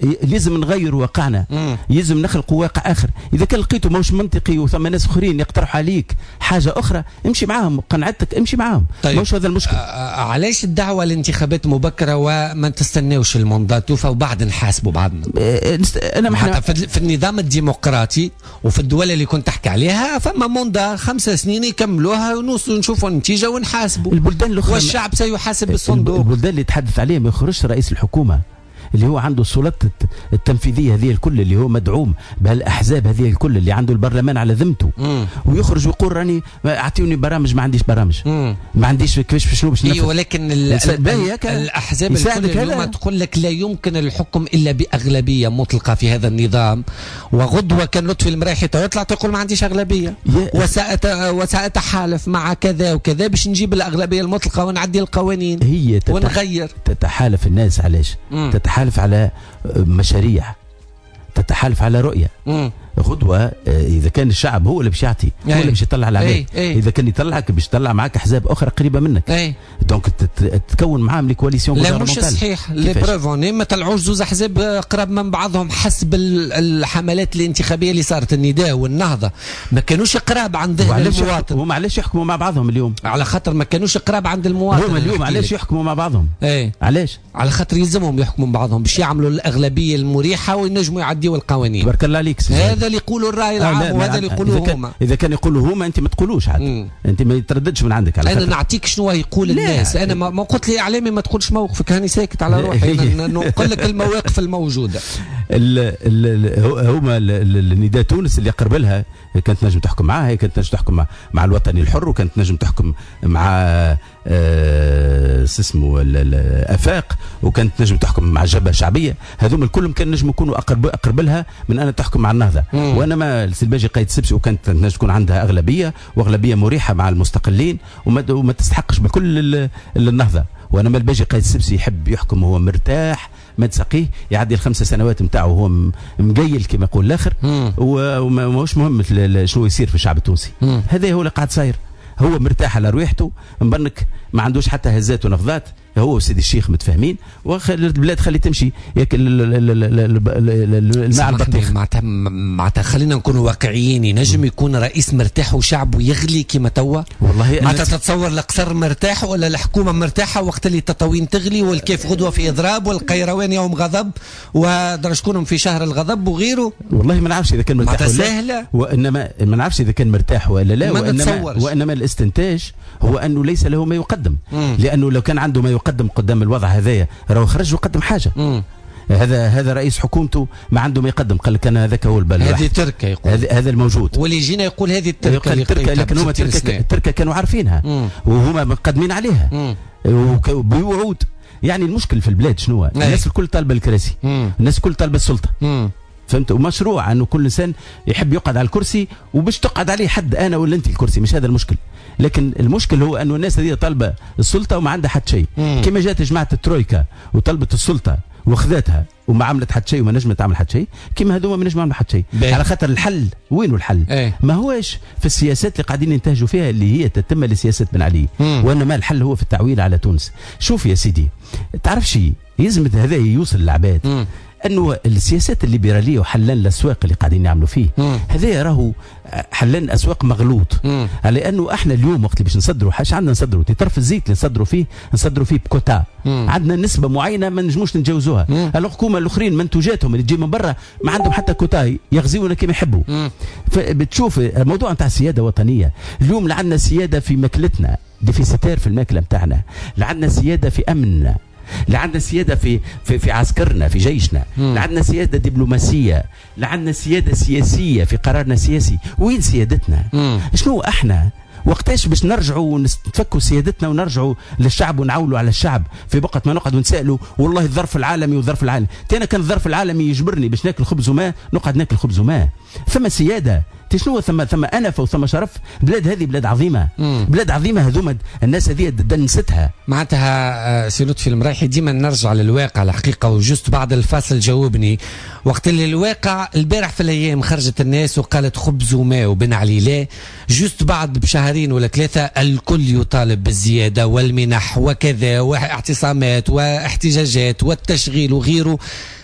لازم نغير واقعنا، لازم نخلق واقع اخر. اذا كان لقيته ماهوش منطقي وثم ناس اخرين يقترحوا عليك حاجه اخرى امشي معاهم، قنعتك امشي معاهم. طيب ماهوش هذا المشكل. علاش الدعوه لانتخابات مبكره وما تستناوش الموندات توفى وبعد نحاسبوا بعضنا؟ انا محنا في النظام الديمقراطي وفي الدول اللي كنت تحكي عليها فما موندا خمس سنين يكملوها ونشوفوا النتيجه ونحاسبوا. البلدان الاخرى والشعب سيحاسب بالصندوق. البلدان اللي تحدث عليها ما يخرجش رئيس الحكومه اللي هو عنده السلطات التنفيذيه هذه الكل، اللي هو مدعوم بهالاحزاب هذه الكل، اللي عنده البرلمان على ذمته، ويخرج ويقول راني اعطيوني برامج، ما عنديش برامج، مم. ما عنديش كيفاش شنو باش نفذ. ولكن الاحزاب الكل اليوم تقول لك لا يمكن الحكم الا باغلبيه مطلقه في هذا النظام، وغدوه كان لطفي المرايحي يطلع تقول ما عنديش اغلبيه وسأت وساتحالف مع كذا وكذا باش نجيب الاغلبيه المطلقه ونعدي القوانين هي تتح... ونغير. تتحالف الناس علاش؟ تتحالف على مشاريع، تتحالف على رؤيه. مم. غدوه اذا كان الشعب هو اللي باش يعطي، هو اللي باش يطلع العباد، اذا كان يطلعك باش يطلع معك احزاب اخرى قريبه منك، دونك تتكون معاهم لي كواليسيون. لا مش صحيح، لي بروفوني ما طلعوش زوز احزاب قراب من بعضهم حسب الحملات الانتخابيه اللي صارت، النداء والنهضه ما كانوش قراب عند المواطن. هما علاش يحكموا مع بعضهم اليوم؟ على خاطر ما كانوش قراب عند المواطن. هما اليوم علاش يحكموا مع بعضهم؟ ايه علاش؟ على خاطر يلزمهم يحكموا مع بعضهم باش يعملوا الاغلبيه المريحه وينجموا يعديوا القوانين. تبارك الله عليك. هذا اللي يقولوا الراي العام وهذا اللي يقولوه هما. اذا كان يقولوا هما انت ما تقولوش عاد، انت ما يترددش من عندك. على انا نعطيك شنو يقول الناس، انا ما قلت لي اعلامي ما تقولش موقفك، هاني ساكت على روحي. نقول لك المواقف الموجوده. هما النداء تونس اللي قرب لها كانت نجم تحكم معاها، هي كانت نجم تحكم مع, مع الوطني الحر، وكانت نجم تحكم مع آه اسمه الافاق، وكانت نجم تحكم مع الجبهه الشعبيه. هذوما الكلهم كان نجم يكونوا اقرب اقرب لها من ان تحكم مع النهضه. مم. وانا ما السلباجي قايد سبسي وكانت نجم تكون عندها اغلبيه واغلبيه مريحه مع المستقلين وما, وما تستحقش بكل النهضه. وانا ما الباجي قايد السبسي يحب يحكم وهو مرتاح ما تسقيه، يعدي الخمسه سنوات نتاعو وهو مقيل كما يقول الاخر، وماهوش مهم شنو يصير في الشعب التونسي. مم. هذا هو اللي قاعد صاير، هو مرتاح على رواحته، مبنك ما عندوش حتى هزات ونفضات، هو وسيدي الشيخ متفاهمين والبلاد خلي تمشي ياكل الماء البطيخ. معناتها معناتها خلينا نكونوا واقعيين، ينجم يكون رئيس مرتاح وشعبه يغلي كما توا؟ والله معناتها تتصور القصر مرتاح ولا الحكومه مرتاحه وقت اللي التطاوين تغلي والكيف غدوه في اضراب والقيروان يوم غضب ودرجكونهم في شهر الغضب وغيره؟ والله ما نعرفش اذا كان مرتاح ولا سهله، وانما ما نعرفش اذا كان مرتاح ولا لا، وانما وانما الاستنتاج هو انه ليس له ما يقدم. مم. لانه لو كان عنده ما يقدم قدام الوضع هذايا راهو خرج وقدم حاجه. مم. هذا هذا رئيس حكومته ما عنده ما يقدم، قال لك انا هذاك هو البال. هذه تركه يقول، هذا هذا الموجود، واللي يجينا يقول هذه التركه، التركه لكن هما التركه التركه كانوا عارفينها. مم. وهما مقدمين عليها بوعود. يعني المشكل في البلاد شنو؟ الناس الكل طالبه الكراسي، الناس الكل طالبه السلطه. مم. فهمت؟ ومشروع انه كل انسان يحب يقعد على الكرسي وباش تقعد عليه حد انا ولا انت الكرسي، مش هذا المشكل. لكن المشكل هو انه الناس هذه طالبه السلطه وما عندها حد شيء. كما جات جماعه الترويكا وطلبت السلطه وخذتها وما عملت حد شيء وما نجمت تعمل حد شيء، كما هذوما ما نجموا يعملوا حد شيء. على خاطر الحل وينه الحل؟ ايه؟ ما هوش في السياسات اللي قاعدين ينتهجوا فيها اللي هي تتم لسياسه بن علي، وانما الحل هو في التعويل على تونس. شوف يا سيدي، تعرف شيء يلزم هذا يوصل للعباد انه السياسات الليبراليه وحلان الاسواق اللي قاعدين يعملوا فيه هذا راهو حلان اسواق مغلوط. مم. على انه احنا اليوم وقت اللي باش نصدروا حاجه عندنا نصدروا طرف الزيت اللي نصدروا فيه نصدروا فيه بكوتا. مم. عندنا نسبه معينه ما نجموش نتجاوزوها. الحكومه الاخرين منتوجاتهم اللي تجي من برا ما عندهم حتى كوتا، يغزيونا كما يحبوا. فبتشوف الموضوع نتاع سياده وطنيه اليوم، لا عندنا سياده في ماكلتنا، ديفيسيتير في الماكله نتاعنا، لا عندنا سياده في امننا، لا عندنا سياده في في في عسكرنا في جيشنا، لا عندنا سياده دبلوماسيه، لا عندنا سياده سياسيه في قرارنا السياسي. وين سيادتنا؟ مم. شنو احنا؟ وقتاش باش نرجعوا ونتفكوا سيادتنا ونرجعوا للشعب ونعولوا على الشعب في وقت ما نقعد ونسالوا والله الظرف العالمي والظرف العالمي. انا كان الظرف العالمي يجبرني باش ناكل خبز وماء نقعد ناكل خبز وماء. ثم سياده شنو؟ ثم ثم انف وثم شرف. بلاد هذه بلاد عظيمه. مم. بلاد عظيمه هذوما الناس هذه دنستها. معناتها سي لطفي المرايحي ديما نرجع للواقع الحقيقه. وجست بعد الفاصل جاوبني وقت اللي الواقع البارح في الايام خرجت الناس وقالت خبز وماء وبن علي لا، جست بعد بشهرين ولا ثلاثه الكل يطالب بالزياده والمنح وكذا واعتصامات واحتجاجات والتشغيل وغيره.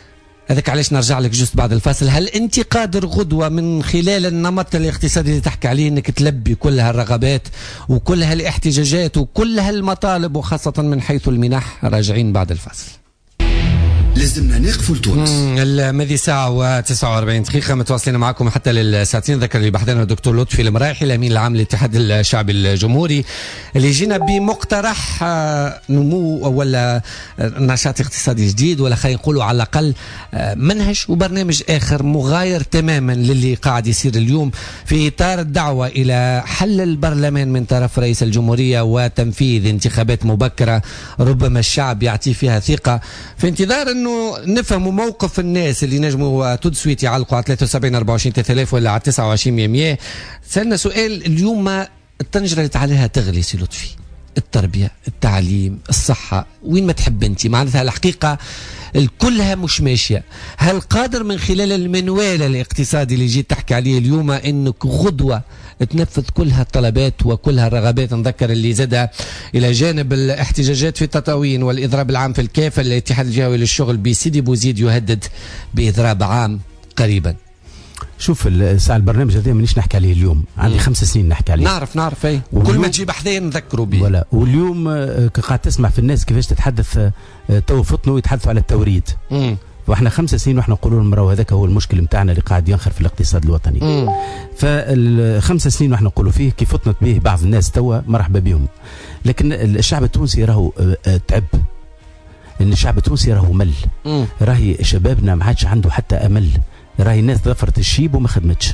هذاك علاش نرجع لك جست بعد الفاصل. هل انت قادر غدوه من خلال النمط الاقتصادي اللي تحكي عليه انك تلبي كل هالرغبات وكل هالاحتجاجات وكل هالمطالب وخاصه من حيث المنح؟ راجعين بعد الفاصل. لازمنا نقفوا لتونس. الماضي ساعة وتسعة وأربعين دقيقة متواصلين معكم حتى للساعتين. ذكر اللي بحثنا الدكتور لطفي المرايحي الأمين العام للاتحاد الشعبي الجمهوري اللي جينا بمقترح نمو ولا نشاط اقتصادي جديد، ولا خلينا نقولوا على الأقل منهج وبرنامج آخر مغاير تماما للي قاعد يصير اليوم في إطار الدعوة إلى حل البرلمان من طرف رئيس الجمهورية وتنفيذ انتخابات مبكرة ربما الشعب يعطي فيها ثقة، في انتظار أنه نفهموا موقف الناس اللي نجموا تدسويت يعلقوا على ثلاثة وسبعين أربعة وعشرين ثلاثة آلاف ولا على تسعة وعشرين مية. سألنا سؤال اليوم، ما الطنجرة اللي عليها تغلي سي لطفي؟ التربية، التعليم، الصحة، وين ما تحب انت، معناتها الحقيقة كلها مش ماشية. هل قادر من خلال المنوال الاقتصادي اللي جيت تحكي عليه اليوم انك غدوة تنفذ كل هالطلبات وكل هالرغبات؟ نذكر اللي زاد الى جانب الاحتجاجات في التطاوين والاضراب العام في الكافة، الاتحاد الجهوي للشغل بسيدي بوزيد يهدد باضراب عام قريبا. شوف الساعة البرنامج هذا مانيش نحكي عليه اليوم، عندي خمس سنين نحكي عليه. نعرف نعرف اي وكل ما تجيب حذايا نذكروا به. ولا واليوم قاعد تسمع في الناس كيفاش تتحدث، تو فطنوا يتحدثوا على التوريد. مم. واحنا خمس سنين واحنا نقولوا لهم راهو هذاك هو المشكل نتاعنا اللي قاعد ينخر في الاقتصاد الوطني. مم. فالخمس سنين واحنا نقولوا فيه كيف فطنت به بعض الناس توا مرحبا بهم، لكن الشعب التونسي راهو تعب، ان الشعب التونسي راهو مل. مم. راهي شبابنا ما عادش عنده حتى امل، راهي الناس ظفرت الشيب وما خدمتش.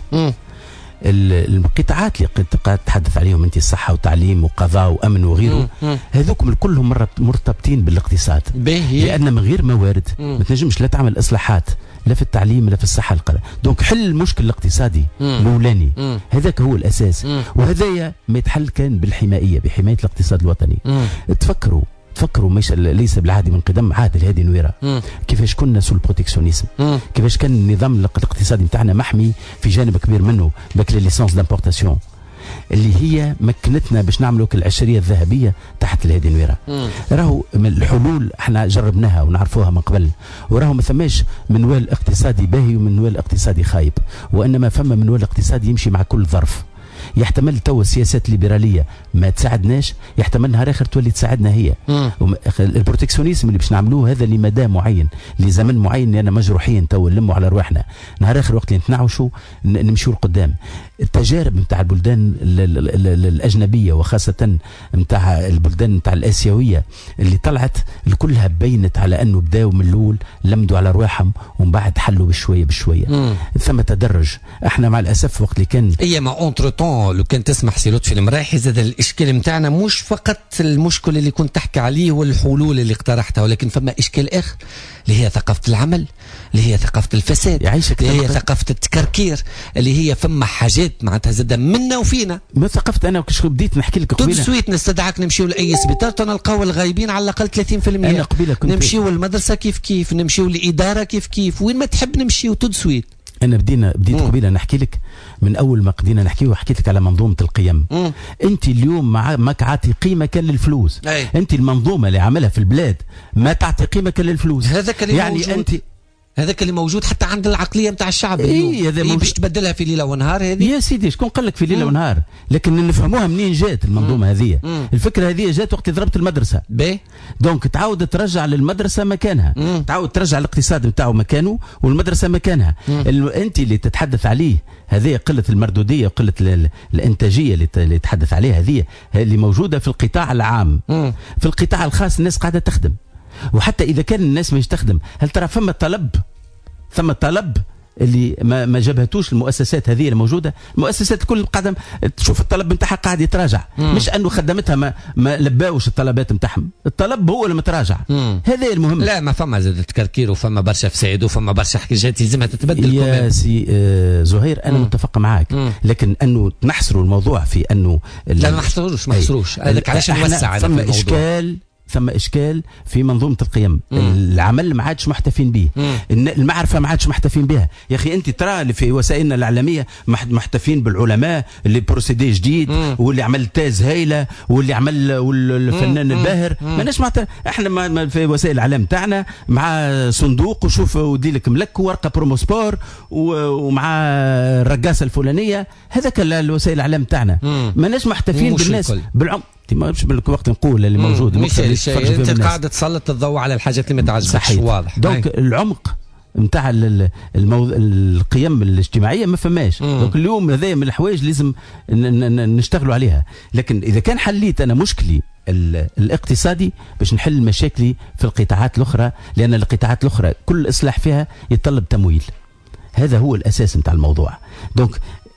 القطاعات اللي قاعد تتحدث عليهم انت، الصحه والتعليم وقضاء وامن وغيره، هذوك كلهم مرتبطين بالاقتصاد، لان من غير موارد مم. ما تنجمش لا تعمل اصلاحات لا في التعليم لا في الصحه القضاء. دونك حل المشكل الاقتصادي الاولاني، هذاك هو الاساس، وهذايا ما يتحل كان بالحمائيه، بحمايه الاقتصاد الوطني. مم. تفكروا تفكروا مش ليس بالعهد من قدم عهد الهادي نويرة، كيفاش كنا سو البروتكسيونيزم، كيفاش كان النظام الاقتصادي نتاعنا محمي في جانب كبير منه بك لي ليسونس دامبورتاسيون اللي هي مكنتنا باش نعملوا العشريه الذهبيه تحت الهادي نويرة. راهو من الحلول احنا جربناها ونعرفوها من قبل، وراهو ما ثماش منوال اقتصادي باهي ومنوال اقتصادي خايب، وانما فما منوال اقتصادي يمشي مع كل ظرف. يحتمل تو السياسات الليبراليه ما تساعدناش، يحتمل نهار اخر تولي تساعدنا هي. البروتكسيونيزم اللي باش نعملوه هذا لمدى معين لزمن معين، لان مجروحين تو نلموا على رواحنا، نهار اخر وقت اللي نتنعشوا نمشوا لقدام. التجارب نتاع البلدان الاجنبيه وخاصه نتاع البلدان نتاع الاسيويه اللي طلعت كلها بينت على انه بداوا من الاول لمدوا على رواحهم ومن بعد حلوا بشويه بشويه. ثم تدرج. احنا مع الاسف وقت اللي كان اي ما اونتر طون لو كان تسمح سي لطفي المرايحي، زاد الاشكال نتاعنا مش فقط المشكل اللي كنت تحكي عليه والحلول اللي اقترحتها، ولكن فما اشكال اخر اللي هي ثقافه العمل، اللي هي ثقافه الفساد، اللي هي ثقافه التكركير، اللي هي فما حاجات معناتها زاد منا وفينا. ما ثقافه انا كش بديت نحكي لك قبيله تدسويت نستدعاك نمشيو لاي سبيطار تنلقاو الغايبين على الاقل ثلاثين بالمئة. انا قبيله كنت نمشيو المدرسه كيف كيف، نمشيو الاداره كيف كيف، وين ما تحب نمشيو تدسويت. انا بدينا بديت مم. قبيله نحكي لك من اول ما بدينا نحكي وحكيت لك على منظومه القيم. مم. انت اليوم مع ماك عاطي قيمه كان للفلوس. أي. انت المنظومه اللي عملها في البلاد ما تعطي قيمه كان للفلوس. هذاك اللي يعني موجود. انت هذاك اللي موجود حتى عند العقليه نتاع الشعب اليوم. إيه هذا باش تبدلها في ليله ونهار هذه يا سيدي. شكون قال لك في ليله مم. ونهار؟ لكن نفهموها منين جات المنظومه هذه. الفكره هذه جات وقت ضربت المدرسه باهي، دونك تعاود ترجع للمدرسه مكانها. مم. تعاود ترجع الاقتصاد نتاعو مكانه والمدرسه مكانها. انت اللي تتحدث عليه هذه قله المردوديه وقله الانتاجيه اللي تتحدث عليها، هذه اللي موجوده في القطاع العام. مم. في القطاع الخاص الناس قاعده تخدم، وحتى اذا كان الناس ما تخدم هل ترى فما طلب ثم الطلب اللي ما ما جابهتوش المؤسسات هذه الموجوده. المؤسسات الكل قاعده تشوف الطلب نتاعها قاعد يتراجع. مم. مش انه خدمتها ما ما لباوش الطلبات نتاعهم، الطلب هو اللي متراجع. هذا المهم. لا ما فما زاد تكركير وفما برشا فساد وفما برشا حاجات لازمها تتبدل. يا سي آه زهير انا مم. متفق معاك. مم. لكن انه نحصروا الموضوع في انه لا ما نحصروش ما نحصروش هذاك علاش نوسع فما اشكال ثم اشكال في منظومه القيم. مم. العمل ما عادش محتفين به، المعرفه ما عادش محتفين بها. يا اخي انت ترى في وسائلنا الاعلاميه محتفين بالعلماء اللي بروسيدي جديد، مم. واللي عمل تاز هايله، واللي عمل والفنان مم. الباهر. ماناش معت... احنا ما في وسائل الاعلام تاعنا مع صندوق وشوف ودي لك ملك ورقه بروموسبور ومع الرقاصه الفلانيه. هذاك الوسائل الاعلام تاعنا ماناش محتفين بالناس بالعمق. ما مش بالوقت نقول اللي موجود انت قاعد تسلط الضوء على الحاجات اللي ما تعجبكش. واضح. دونك العمق نتاع الموض... القيم الاجتماعيه ما فماش. دونك اليوم هذا من الحوايج لازم نشتغلوا عليها. لكن اذا كان حليت انا مشكلي الاقتصادي باش نحل مشاكلي في القطاعات الاخرى، لان القطاعات الاخرى كل اصلاح فيها يتطلب تمويل. هذا هو الاساس نتاع الموضوع. دونك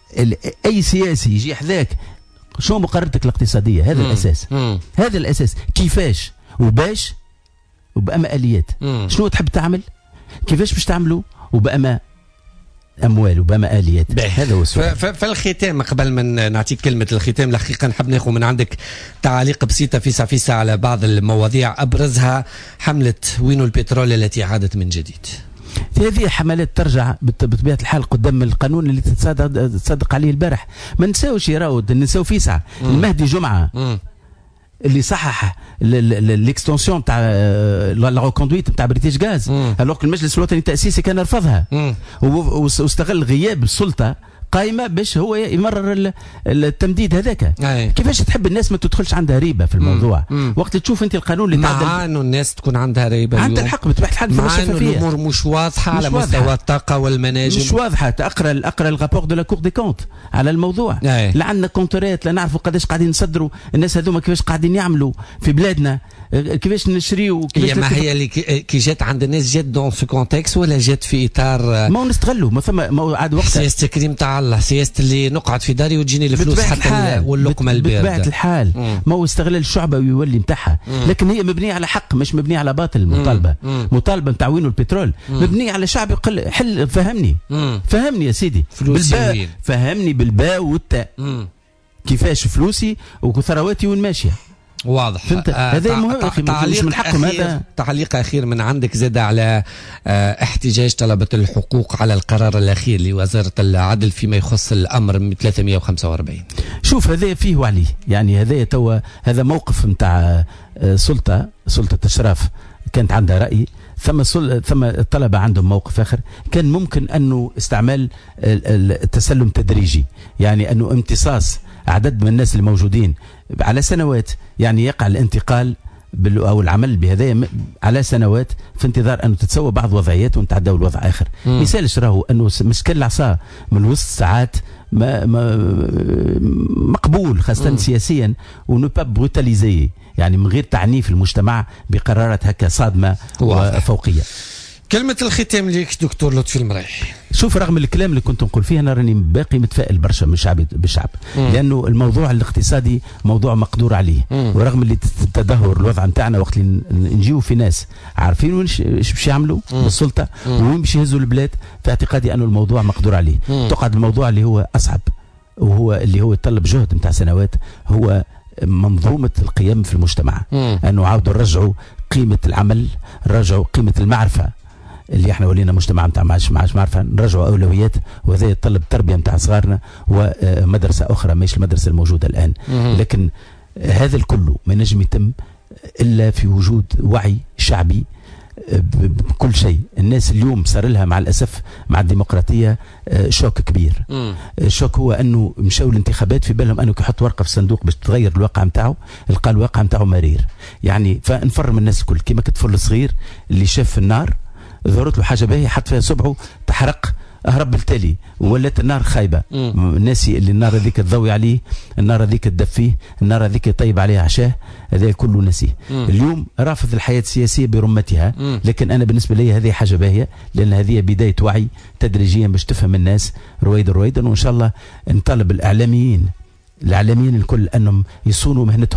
اي سياسي يجي حذاك شو مقارنتك الاقتصاديه؟ هذا مم. الاساس. مم. هذا الاساس. كيفاش وباش وبأما اليات. مم. شنو تحب تعمل؟ كيفاش باش تعملوا؟ وبأما اموال وبما اليات. هذا هو السؤال. فالختام قبل ما نعطيك كلمه الختام، الحقيقه نحب ناخذ من عندك تعاليق بسيطه فيسا فيسا على بعض المواضيع، ابرزها حمله وينو البترول التي عادت من جديد. هذه حملات ترجع بطبيعه الحال قدام القانون اللي تصدق عليه البارح. ما نساوش يا راود، نساو فيسع المهدي جمعه مم. اللي صحح الاكستنسيون تاع لا ريكوندويت تاع بريتيش غاز، الوقت المجلس الوطني التاسيسي كان رفضها واستغل غياب السلطه قائمه باش هو يمرر التمديد هذاك. كيفاش تحب الناس ما تدخلش عندها ريبه في الموضوع؟ مم. وقت اللي تشوف انت القانون اللي تعدل مع انه الناس تكون عندها ريبه، عندها الحق بطبيعه الحال، مع انه الامور مش واضحه مش على واضحة. مستوى الطاقه والمناجم مش واضحه. اقرا اقرا الرابور دو لا كور دي كونت على الموضوع. أي. لا عندنا كونتورات، لا نعرفوا قداش قاعدين نصدروا الناس هذوما، كيفاش قاعدين يعملوا في بلادنا، كيفاش نشريوا. هي ما هي اللي كي جات عند الناس جات دون سو كونتكست ولا جات في اطار ما نستغلوا ما ثم ما عاد وقت سياسه الكريم تاع الله، سياسه اللي نقعد في داري وتجيني الفلوس حتى واللقمه البارده. بطبيعه الحال ما هو استغلال الشعبه ويولي نتاعها، لكن هي مبنيه على حق مش مبنيه على باطل. المطالبه مطالبه نتاع وينو البترول مبنيه على شعب يقل حل. فهمني مم. فهمني يا سيدي بالباء، فهمني بالباء والتاء كيفاش فلوسي وثرواتي وين ماشيه. واضح. آه هذا مهم. تعليق من حقهم هذا. تعليق اخير من عندك زاد على آه احتجاج طلبه الحقوق على القرار الاخير لوزاره العدل فيما يخص الامر ثلاثمئة وخمسة وأربعين. شوف هذا فيه وعليه، يعني هذا توا هذا موقف نتاع آه سلطه سلطه اشراف كانت عندها راي، ثم ثم الطلبه عندهم موقف اخر. كان ممكن انه استعمال التسلم تدريجي، يعني انه امتصاص عدد من الناس الموجودين على سنوات، يعني يقع الانتقال او العمل بهذا على سنوات في انتظار انه تتسوى بعض وضعيات ونتعداو لوضع اخر. مثال راهو انه مسكن العصا من وسط ساعات ما ما مقبول خاصه مم. سياسيا، ونو با بروتاليزي، يعني من غير تعنيف المجتمع بقرارات هكا صادمه وفوقيه. كلمة الختام ليك دكتور لطفي المريحي. شوف رغم الكلام اللي كنت نقول فيه انا راني باقي متفائل برشا من شعب بالشعب، لانه الموضوع الاقتصادي موضوع مقدور عليه. مم. ورغم اللي تدهور الوضع نتاعنا وقت اللي نجيو في ناس عارفين وين باش يعملوا بالسلطه وين باش يهزوا البلاد، في اعتقادي انه الموضوع مقدور عليه. مم. تقعد الموضوع اللي هو اصعب وهو اللي هو يتطلب جهد نتاع سنوات، هو منظومه القيم في المجتمع. مم. انه عاودوا نرجعوا قيمه العمل، نرجعوا قيمه المعرفه اللي احنا ولينا مجتمع نتاع معاش معاش معرفه، نرجعوا اولويات، وهذا يتطلب تربيه نتاع صغارنا ومدرسه اخرى مش المدرسه الموجوده الان. مم. لكن هذا الكل ما نجم يتم الا في وجود وعي شعبي بكل شيء. الناس اليوم صار لها مع الاسف مع الديمقراطيه شوك كبير. مم. الشوك هو انه مشاو الانتخابات في بالهم انه يحط ورقه في الصندوق باش تغير الواقع نتاعو، لقى الواقع نتاعو مرير. يعني فنفرم الناس الكل كيما كطفل الصغير اللي شاف في النار ظهرت له حاجه باهيه حط فيها صبعه تحرق هرب بالتالي ولات النار خايبه. الناس اللي النار هذيك تضوي عليه، النار هذيك تدفيه، النار هذيك يطيب عليها عشاه، هذا كله نسيه. اليوم رافض الحياه السياسيه برمتها، مم. لكن انا بالنسبه لي هذه حاجه باهيه، لان هذه بدايه وعي تدريجيا باش تفهم الناس رويدا رويدا. وان شاء الله نطالب الاعلاميين الاعلاميين الكل انهم يصونوا مهنتهم،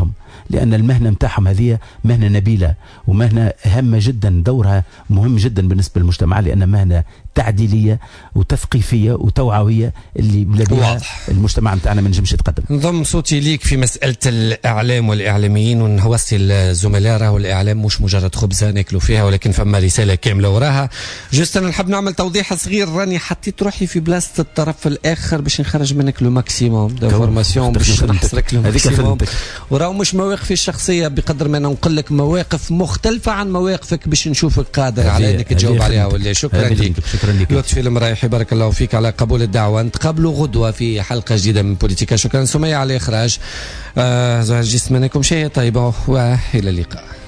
لأن المهنة متاعهم هذه مهنة نبيلة ومهنة هامة جدا، دورها مهم جدا بالنسبة للمجتمع، لأن مهنة تعديلية وتثقيفية وتوعوية اللي بها المجتمع متاعنا ما نجمش يتقدم. نضم صوتي ليك في مسألة الإعلام والإعلاميين، ونهوصي الزملاء راهو الإعلام مش مجرد خبزة ناكلوا فيها، ولكن فما رسالة كاملة وراها. جست أنا نحب نعمل توضيح صغير، راني حطيت روحي في بلاصة الطرف الآخر باش نخرج منك لو ماكسيموم دانفورماسيون، باش نحصرك لو ماكسيموم، وراهو مش مواقفي الشخصية بقدر ما ننقل لك مواقف مختلفة عن مواقفك باش نشوفك قادر على انك تجاوب عليها ولا. شكرا لك. شكرا لك لطفي المرايحي، بارك الله فيك على قبول الدعوة. نتقابلوا غدوة في حلقة جديدة من بوليتيكا. شكرا سمية على الإخراج. آه جسمانكم شيء طيبة، وإلى اللقاء.